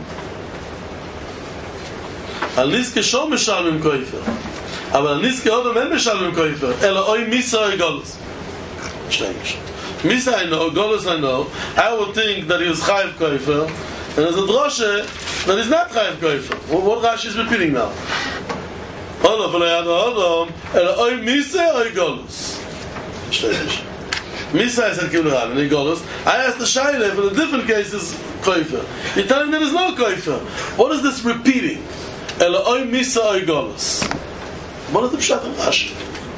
Al niske shom meshalmim koifer. Aber al niske odom en meshalmim koifer. Ela oi misa oi golus. Strange. Misa I know, golus I know. I would think that he was chayiv koifer, and there's a drosha that is not chayiv koifer. What Rashi is repeating now? Ola v'lo yala odom. Ela oi misa oi golus. Strange. Misa I said Kimur and Golus. I asked the Shaila for the different cases koifer. You're telling me there is no koifer. What is this repeating? Ela oi Misa oi Golus. What is the pshat of Rashi?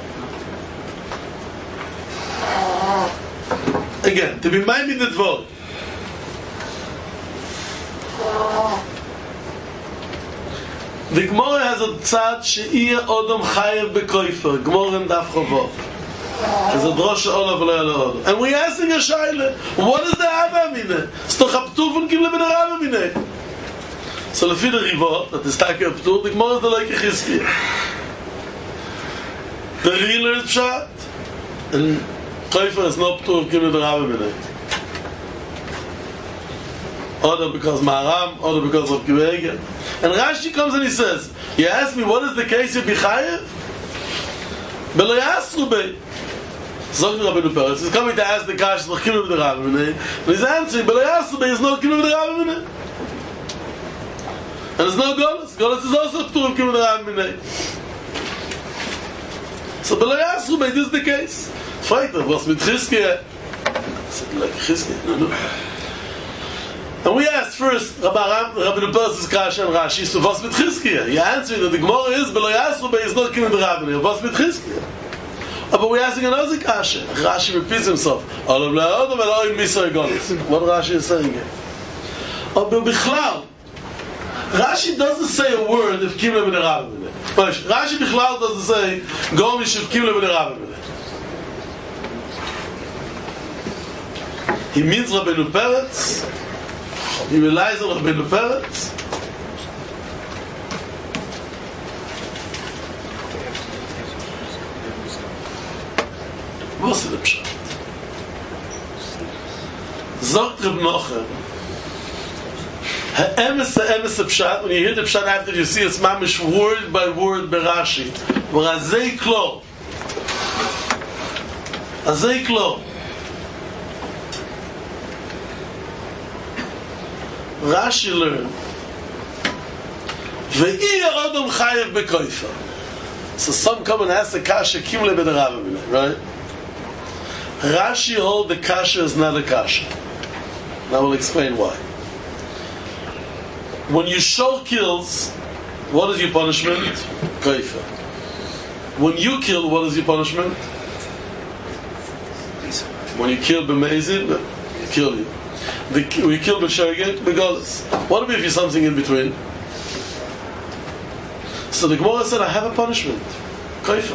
Again, to be minded the dvor. The Gemara has a tzad she'iyah odom chayev bekoifer. Gemara in Daf Chavov. There's a drosha ola v'lo yala odom. And we're asking a shaila, what is the Abba mineh? It's doch a ptur from Kimur B'Nei Rabbi mineh. So lefi the Rivot, that is taki a ptur, the Gemara is the loike chizkiya. The realer is pshat, and koifer is no ptur of Kimur B'Nei Rabbi mineh. Other because Maharam, other because of Kivega. And Rashi comes and he says, you ask me what is the case of Bichayev? Belo yasru bey. Zog Rabbeinu Peretz. He's coming to ask the Kash of Kimur B'Nei Rabbi mineh. And he's answering, Belo yasru bey is no Kimur B'Nei Rabbi mineh. And there's no Golus. Golus is also ptur of Kimur B'Nei Rabbi mineh. So Belo yasru bey, this is the case. Freitag, was mit Chizkiya? Like Chizkiya? No. And we asked first, Rabbeinu Peretz's Kash and Rashi, so was mit Chizkiya? He answered that the Gemara is, Belo yasru bey is not Kimur B'Nei Rabbi mineh. Was mit Chizkiya? But we're asking another kasha. Rashi repeats himself. What Rashi is saying here? But Bichlal, Rashi doesn't say a word if Kimle ben Rabbi. Rashi Bichlal doesn't say go mishuv Kimle ben Rabbi. He means Rabbeinu Peretz. He relies on Rabbeinu Peretz. Was ist der Pshat? Sagt Reb Nochem, ha'emes Pshat, when you hear the Pshat after you see it's mamish word by word by Rashi. V'razei klo. Azei klo. Rashi learned, Ve'i ha'odom chayev b'koifa. So some come and ask the kasha, Kimle ben Rabbi, right? Rashi hold the kasha is not a kasha. Now we'll explain why. When you shol kills, what is your punishment? Koifa. When you kill, what is your punishment? When you kill b'mezid, kill you. We kill b'shogeg, b'golos. What if you're something in between? So the Gemara said, I have a punishment. Koifa.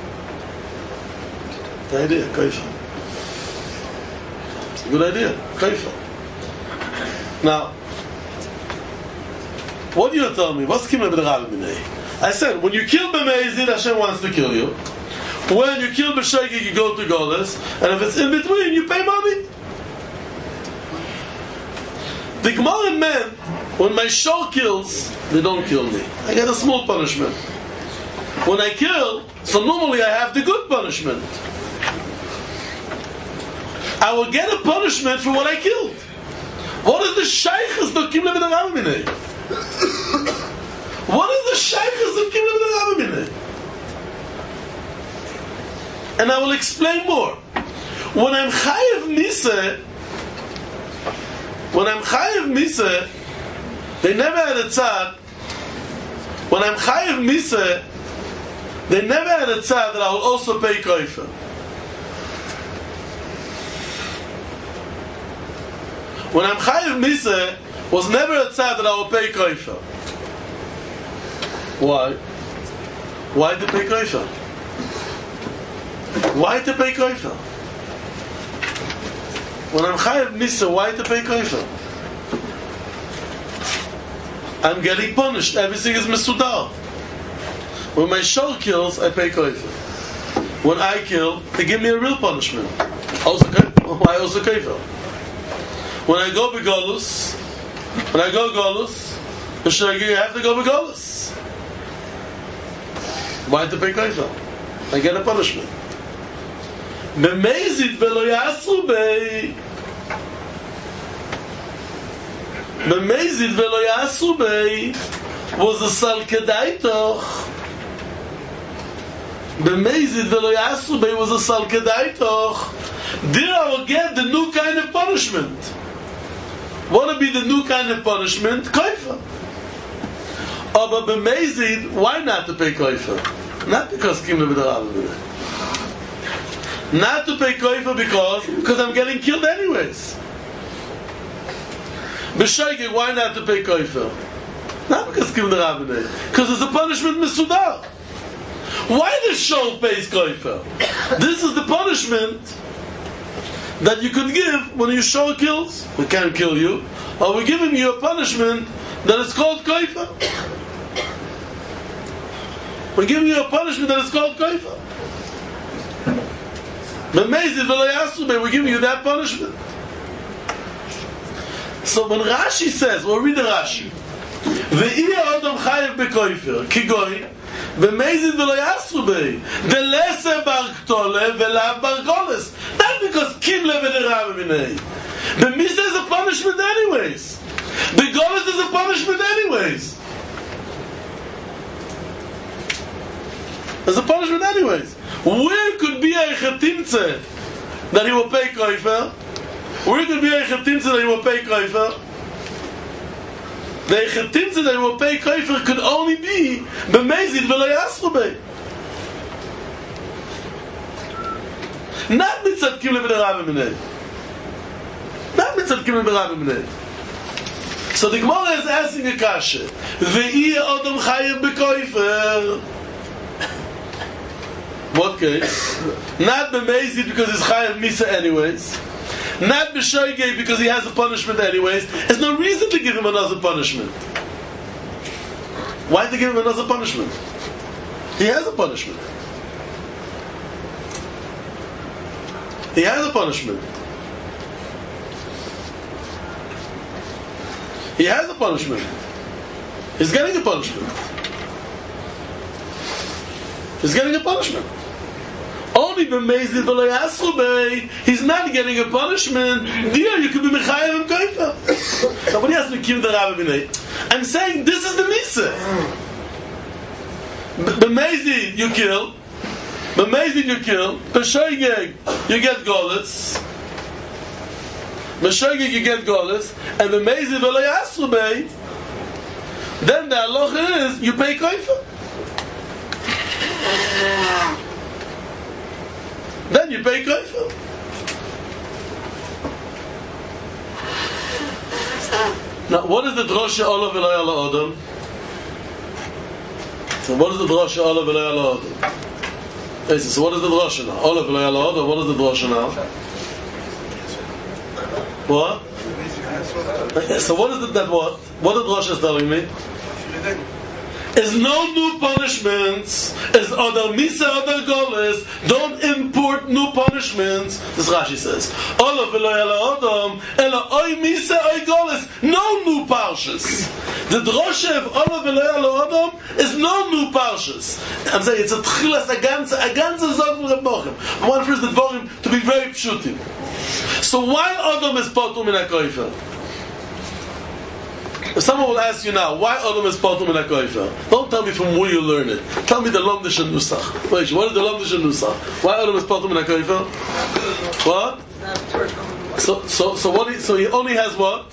The idea, koifa. It's a good idea, koifa. Now, what do you tell me? What's Kimle ben Rabbi Minei? I said, when you kill b'mezid, Hashem wants to kill you. When you kill b'shogeg, you go to golos. And if it's in between, you pay money. The Gemara meant, when my shol kills, they don't kill me. I get a small punishment. When I kill, so normally I have the good punishment. I will get a punishment for what I killed. What is the shaykhs of Kimle ben Rabbi Minei? What is the shaykhs of Kimle ben Rabbi Minei? And I will explain more. When I'm chayev miseh, they never had a tzad. When I'm chayev miseh, they never had a tzad that I will also pay koifa. When I'm chayev miseh, was never a tzad that I will pay koifa. Why? Why to pay koifa? Why to pay koifa? When I'm chayev miseh, why to pay koifa? I'm getting punished. Everything is mesudar. When my shol kills, I pay koifa. When I kill, they give me a real punishment. Why also koifa? When I go begolus, I have to go begolus. Why to pay koifa? I get a punishment. B'mezid v'lo yasru bey. B'mezid v'lo yasru bey was a sal kedai toch. B'mezid v'lo yasru bey was a sal kedai toch. There I will get the new kind of punishment. What would be the new kind of punishment? Koifa. But b'mezid, why not to pay koifa? Not because Kimle ben Rabbi. Not to pay koifa because I'm getting killed anyways. B'shogeg, why not to pay koifa? Not because Kimle ben Rabbi. Because it's a punishment mesudar. Why the shol pays koifa? This is the punishment that you could give when your shol kills. We can't kill you. Or we're giving you a punishment that is called koifa. We're giving you a punishment that is called koifa. We're giving you that punishment. So when Rashi says, we'll read the Rashi. Ve'i ha'odom chayev b'koifer, kigoy, v'mezid v'lo yasru bey, delese bar ktole v'lav bar goles. Not because Kimle ben Rabbi Minei. The Misa is a punishment anyways. The goles is a punishment anyways. It's a punishment anyways. Where could be a chetimtze that he will pay koifer? Where could be a chetimtze that he will pay koifer? The chetimtze that he will pay koifer could only be b'mezid v'lo yasru bey. Not mitzadkim le'b'derabim minei. Not mitzadkim le'b'derabim minei. So the Gemara is asking a kasha. Ve'iyeh odom chayev b'koifer. What case? Not b'mezid because he's chayev misa anyways. Not b'shoigei because he has a punishment anyways. There's no reason to give him another punishment. Why to give him another punishment? He has a punishment. He has a punishment. He has a punishment. He's getting a punishment. He's getting a punishment. Only b'mezid v'lo yasru b'ei, he's not getting a punishment. Dear, you could be mechayev and koifa. Somebody has to kill the rabbi b'nei. I'm saying this is the misa. B'mezid you kill. B'mezid you kill. B'shoigeg you get golas. B'shoigeg you get golas. And b'mezid v'lo yasru b'ei, then the halacha is you pay koifa. Then you pay koifa. Now, what is the drosha olav v'lo yala odom? So, what is the drosha olav v'lo yala odom? So, what is the drosha now? Olav v'lo yala odom. What is the drosha now? What? So, what is that? What the drosha is telling me? Is no new punishments. Is other misa, other goles. Don't import new punishments. This Rashi says. Olav v'lo yala odom, ela oy misa, oy goles. No new parshas. The drosha of olav v'lo yala odom is no new parshas. I'm saying it's a tchilas, a ganze zog from Reb Mochem. I want first the dvorim to be very pshutim. So why odom is potum in a koifer? If someone will ask you now, why Odom is Potum in HaKoifer? Don't tell me from where you learn it. Tell me the Lomdish and Nusach. What is the Lomdish and Nusach? Why Odom is Potum in HaKoifer? What? So what? So he only has what?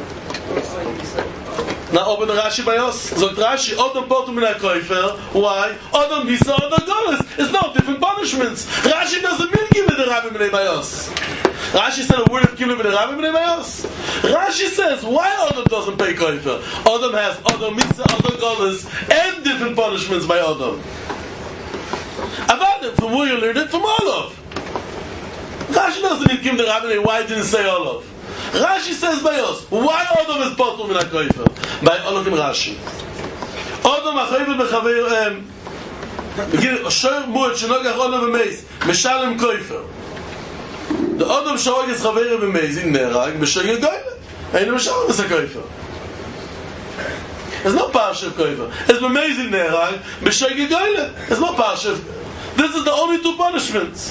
Now open the Rashi by us. Zog Rashi, Odom Potum in HaKoifer. Why? Odom Misa, Odom Goles. It's no different punishments. Rashi doesn't mean give it the Rabbi B'nai by us. Rashi said a word of Kilim b'nei Rabbi b'nei Bayos. Rashi says why Adam doesn't pay koifer. Adam has Adam mitzvah, Adam golas, and different punishments by Adam. About it, from where you learned it, from Olav. Rashi doesn't need Kilim b'nei Rabbi b'nei. Why didn't say Olav? Rashi says Bayos. Why Adam is potum in koifer? By Olav in Rashi. Adam achayiv b'chaveir begin Osher Muad Shenogach Olav v'meis Meshalem koifer. The Adam Shorag is Chaveir b'mezid nerag b'shogeg goyla. Ain't no Meshalem is a koifer. There's no parsha of koifer. It's b'mezid nerag b'shogeg goyla. There's no parsha of. This is the only two punishments.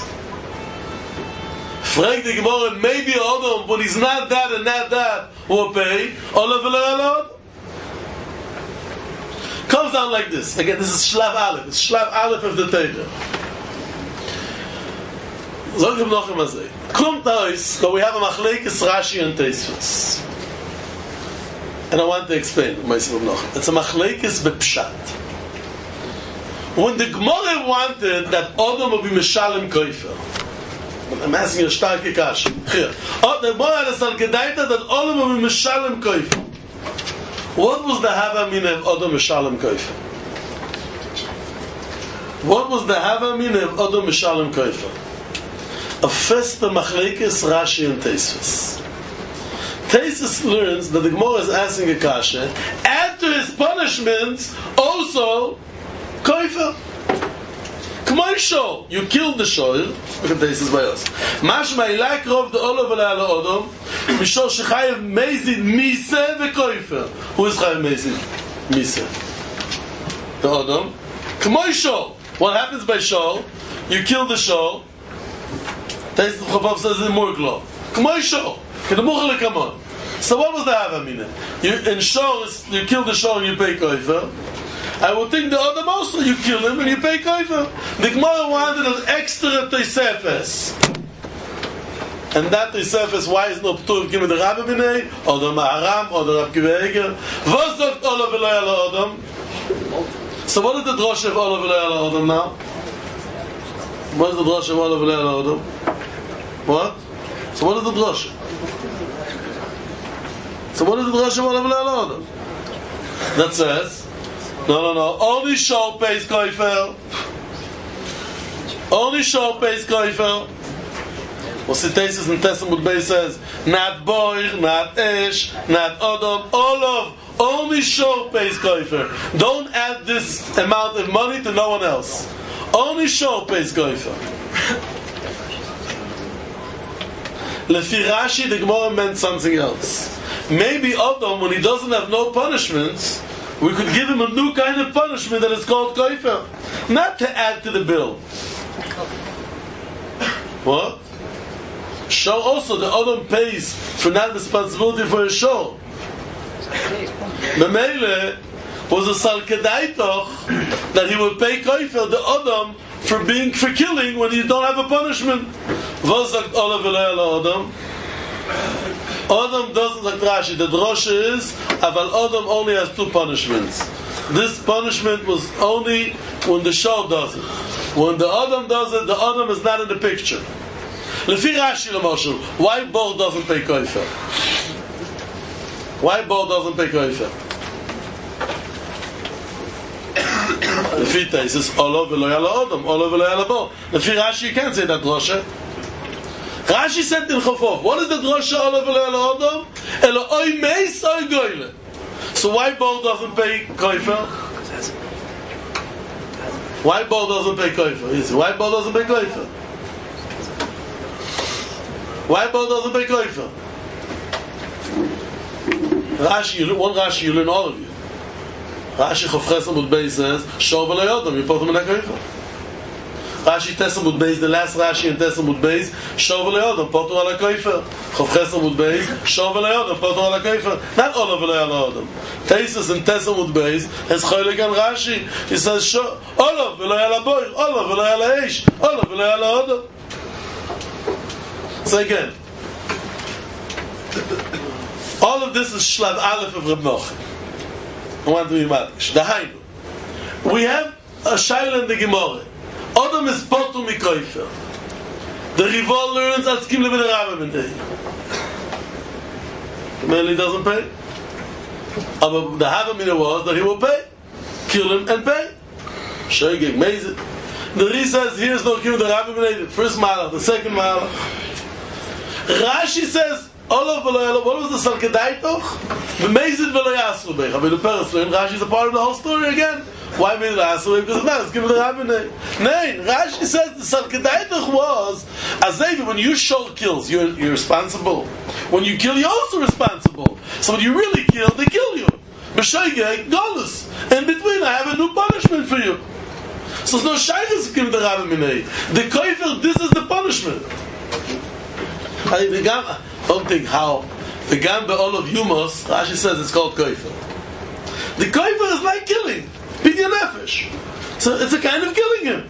Frank the Gemara, maybe Adam, but he's not that and not that, will pay Olav v'lo yala. Comes down like this. Again, this is Shlav Aleph. It's Shlav Aleph of the Torah. Zog him noch immer say. Kommt aus, but we have a machlekes Rashi and Tosfos. And I want to explain myself noch. It's a machlekes bepshat. When the Gemara wanted that Adam would be Meshalem koifer, I'm asking you a starke kasha. Here. The Gemara had a salkedaita that Adam would be Meshalem koifer. What was the hava mina of Adam Meshalem koifer? What was the hava mina of Adam Meshalem koifer? A festa machlekes Rashi and Tosfos. Tosfos learns that the Gemara is asking a kasha. Add to his punishments also koifer. K'may shol, you killed the shol. Look at Tosfos by us. Mashma ilak rov the olav ala odom mishol shechayev mezid misa vekoifer. Who is chayev mezid misa? The odom. K'may shol. What happens by shol? You kill the shol. Tosfos Chabav says in Murglo. K'may shol. K'demuchel kamon. So what was the havamina? You in shol, you kill the shol and you pay koifer. I would think the other also you kill him and you pay koifer. The Gemara wanted an extra Tosefes. And that Tosefes, why is no ptur given the Rabbi B'nai, or the Maharam, or the Rab Kiva Eger? Was sagt Olav v'lo yala Adam? So what is the drosha of Olav v'lo yala Adam now? What is the drosha of Olav v'lo yala Adam? What? So what is the drasha? So what is the drasha of Olav Le'al Adam? That says, no, only Shor pays Koifer. Only Shor pays Koifer. What's the thesis in Tessamud Bey says, not Boir, not Esh, not Adam, all of, only Shor pays Koifer. Don't add this amount of money to no one else. Only Shor pays Koifer. Lefi Rashi, the Gemara meant something else. Maybe Adam, when he doesn't have no punishments, we could give him a new kind of punishment that is called Koifer. Not to add to the bill. What? Shor also, the Adam pays for not responsibility for his Shor. Memele was a Salkedaitoch that he would pay Koifer, the Adam, for killing when you don't have a punishment. Was sagt Olav Le'al Adam? Adam doesn't like Rashi. The drasha is, Aval Adam only has two punishments. This punishment was only when the Shor does it. When the Adam does it, the Adam is not in the picture. Lefi Rashi l'moshel, why Bo doesn't pay Koifer? Why Bo doesn't pay Koifer? Lefi Tais is Olav Le'al Adam, Olav Le'al Bo. Lefi Rashi, you can't say that drasha. Rashi said in Chafov, what is the drasha Olav Le'al Adam? Elo oy meis oy goyle. So why Bo doesn't pay Koifer? Why Bo doesn't pay Koifer? Why Bo doesn't pay Koifer? Why Bo doesn't pay Koifer? Rashi, one Rashi you learn all of you. Rashi Chof Chesed Beis says, Shor v'lo Adam, you put him in a Koifer. Rashi Tessamud Beis, the last Rashi in Tessamud Beis, Shor v'lo Adam, put him on a Koifer. Chof Chesed Beis, Shor v'lo Adam, put him on a Koifer. Not Olav Le'al Adam. Tesis in Tessamud Beis has Choylik and Rashi. He says, Olav Le'al Boir, Olav Le'al Eish, Olav Le'al Adam. So again, all of this is Shlav Aleph of Reb Nochim. I want to be madish. Dahainu. We have a Shaila in the Gemara. Adam is potu mikoifer. The Rivol learns as Kim Levin Rabbi B'nei. Mainly doesn't pay. But the Havamina was that he will pay. Kill him and pay. Shogeg Mezid. The Ri says here's no Kim the Rabbi B'nei. The first malach, the second malach. Rashi says, Olav v'lo, what was the Salkedaitoch? V'mezid v'lo yasru bech. I mean, the Peraslim, Rashi is a part of the whole story again. Why mezid yasru? Because now it's given the Rabbinay. Nein, Rashi says the Salkedaitoch was, Azevi, when you Shor kills, you're responsible. When you kill, you're also responsible. So when you really kill, they kill you. B'shoigeg, Golus. In between, I have a new punishment for you. So it's no shaykhs given the Rabbinay. The Koifer, this is the punishment. Don't think how the Gam all of Humos, Rashi says it's called Koifer. The Koifer is like killing, Pidya Nefesh. So it's a kind of killing him.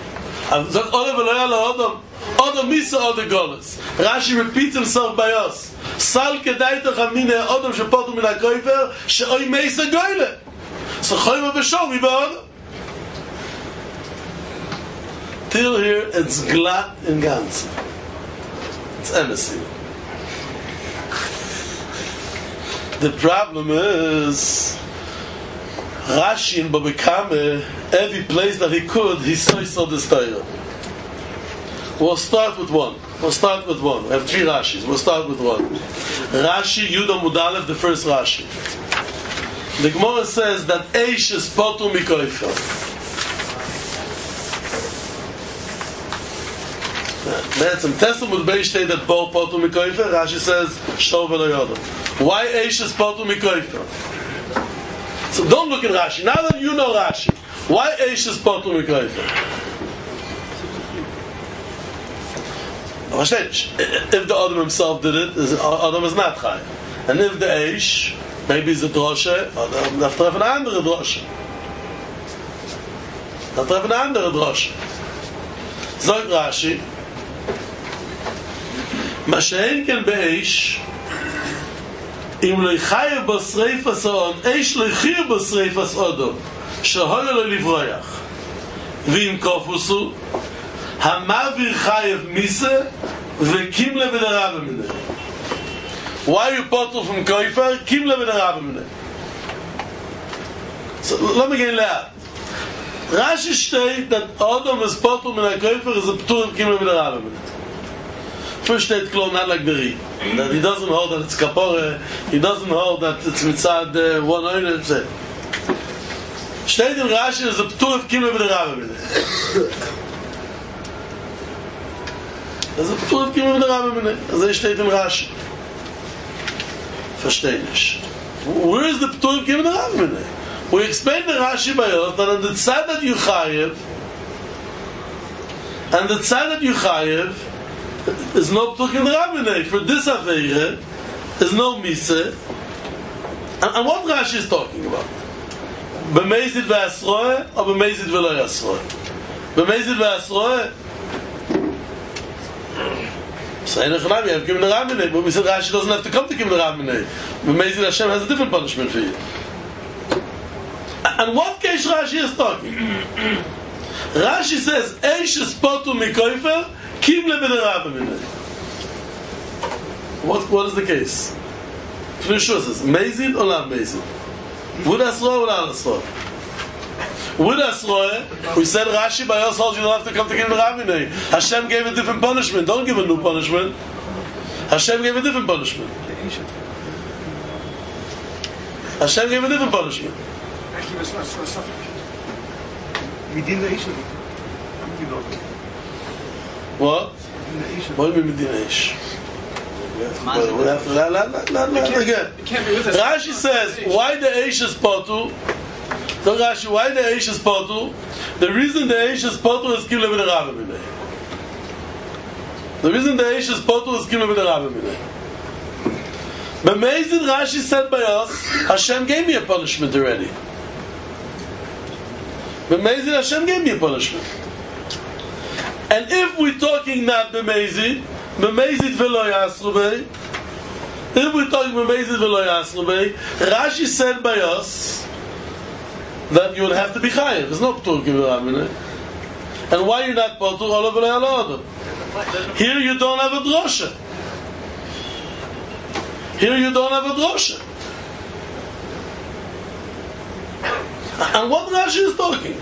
Adam Misa Adam Golas. Rashi repeats himself by us. Sal Kedaita Chamine Adam Shepotu Min HaKoifer She'oy Meisa Goyle. So Choyma B'Shor Miba Adam. Till here it's glatt in Gans. It's embassy. The problem is Rashi in Babakame, every place that he could, he saw this Torah. We'll start with one. We have three Rashis. We'll start with one. Rashi Yudah Mudalev, the first Rashi. The Gemara says that Eish is potu mikoifer. That's some Tessamud Beis state that Bo potu mikoifer. Rashi says Shor v'lo Adam. Why Eish is potu mikoifer? So don't look at Rashi. Now that you know Rashi, why Eish is potu mikoifer? If the Adam himself did it, Adam is not Chai. And if the Eish, maybe it's a droshe, Adam darf treffen eine andere droshe. Darf treffen eine andere droshe. Sagt Rashi, מה שאין כן באש, אם לא יחייב בשריפס און, אש לא יחייב בשריפס אודו, שהולה לא לברוח. ואם קופוסו, המעביר חייב מיסה, V'kimle b'derabba mineh. Why are you potter from koifer? Kimle b'derabba mineh. So let me get loud. Rashi steht that Adam is potter min ha-koifer is a ptur of kimle b'derabba mineh. First steht klar, not like the Ri. That he doesn't hold that it's kapore, he doesn't hold that it's mitzad one oiner, etc. Steht in Rashi is a ptur of kimle b'derabba mineh. Das ist ptur of kimle b'derabba mineh. Also steht in Rashi. Verstehe nicht. Where is the ptur of kimle b'derabba mineh? We explained the Rashi by us that on the tzad that you chayev, and the tzad that you chayev, is no ptur kim d'Rabbanai. For this aveire, is no misa. And what Rashi is talking about? B'meizid v'asroe or b'meizid v'lo yasroe? B'meizid v'asroe. So in Echanam you have kim d'Rabbanai, but we said Rashi doesn't have to come to kim d'Rabbanai. B'meizid Hashem has a different punishment for you. And what case Rashi is talking? Rashi says, Eish is potu mikoifer, kim le b'derabba mineh. What is the case? Fnishur says, Mezid or not Mezid? Would Asroe or not Asroe? Would Asroe, we said Rashi by us holds you don't have to come to kim l'derabba mineh. Hashem gave a different punishment. Don't give a new punishment. Hashem gave a different punishment. Hashem gave a different punishment. What? What do you mean Medina Ish? Again. Rashi says, why the Eish is potu? So Rashi, why the Eish is potu? The reason the Eish is potu is Kim Levi Rabba Mineh. The reason the Eish is potu is Kim Levi Rabba Mineh. Amazing, Rashi said by us, Hashem gave me a punishment already. B'mezid, Hashem gave me a punishment. And if we're talking not b'mezid v'lo yasru b'ei, if we're talking b'mezid v'lo yasru b'ei, Rashi said by us that you would have to be chayav. There's no ptur k'v'ramine. And why you're not potur all over the Here you don't have a drosha. Here you don't have a drosha. And what Rashi is talking?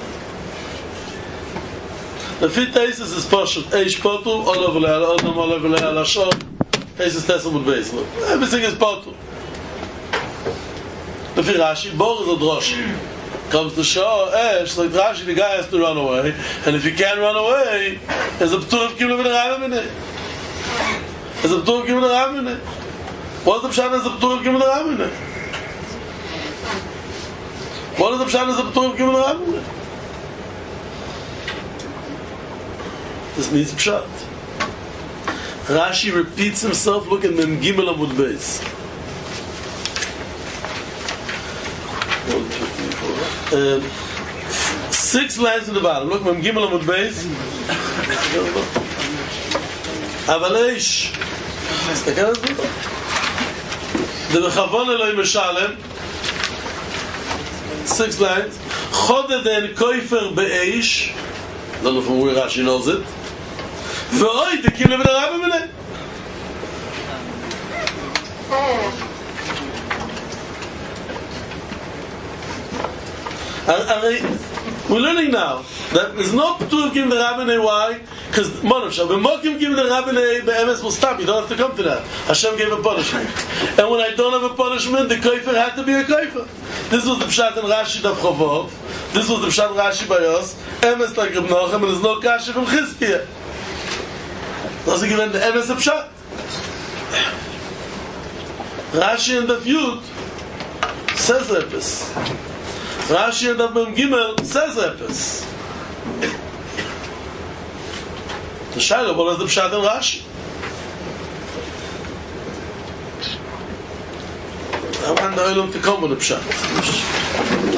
The fifth thesis is Pashut, Eish Potu, all over Le'al Odom, all over Le'al Hashor, thesis Tessamud Beis. Everything is Potu. The fifth Rashi, Bor is a drosh. Comes to show, Eish, like Rashi, the guy has to run away, and if he can't run away, there's a Ptur of Kim Levi Rabba Mineh. There's a Ptur of Kim Levi Rabba Mineh. What's the Pshat as a Ptur of Kim Levi Rabba Mineh? What is the Pshat as a Ptur of Kim Levi Rabba Mineh? This needs Pshat. Rashi repeats himself. Look at Mem Gimel Amud Beis. 6 lines in the bottom. Look, Mem Gimel Amud Beis. Avaleish. תסתכל על זה. זה בכוון אלוהים משלם. 6 lines. חודדן קויפר באיש. I don't know from where Rashi knows it. ואוי, תקים לבן הרב ממנה. We're learning now that there's no ptur of Kim the Rabbinei. Why? Because Monosha, when Mokim Kim the Rabbinei, be'emes will stop. You don't have to come to that. Hashem gave a punishment, and when I don't have a punishment, the koifer had to be a koifer. This was the pshat in Rashi Daf Chavov. This was the pshat Rashi by us. Emes like Reb Nochem, and there's no kasha from Chizkiah. Doesn't give the emes a pshat. Rashi and the Yud says epis. Rashi and the Mem Gimel says epis. The Shaila, what is the pshat in Rashi? I want the Olam to come with the pshat.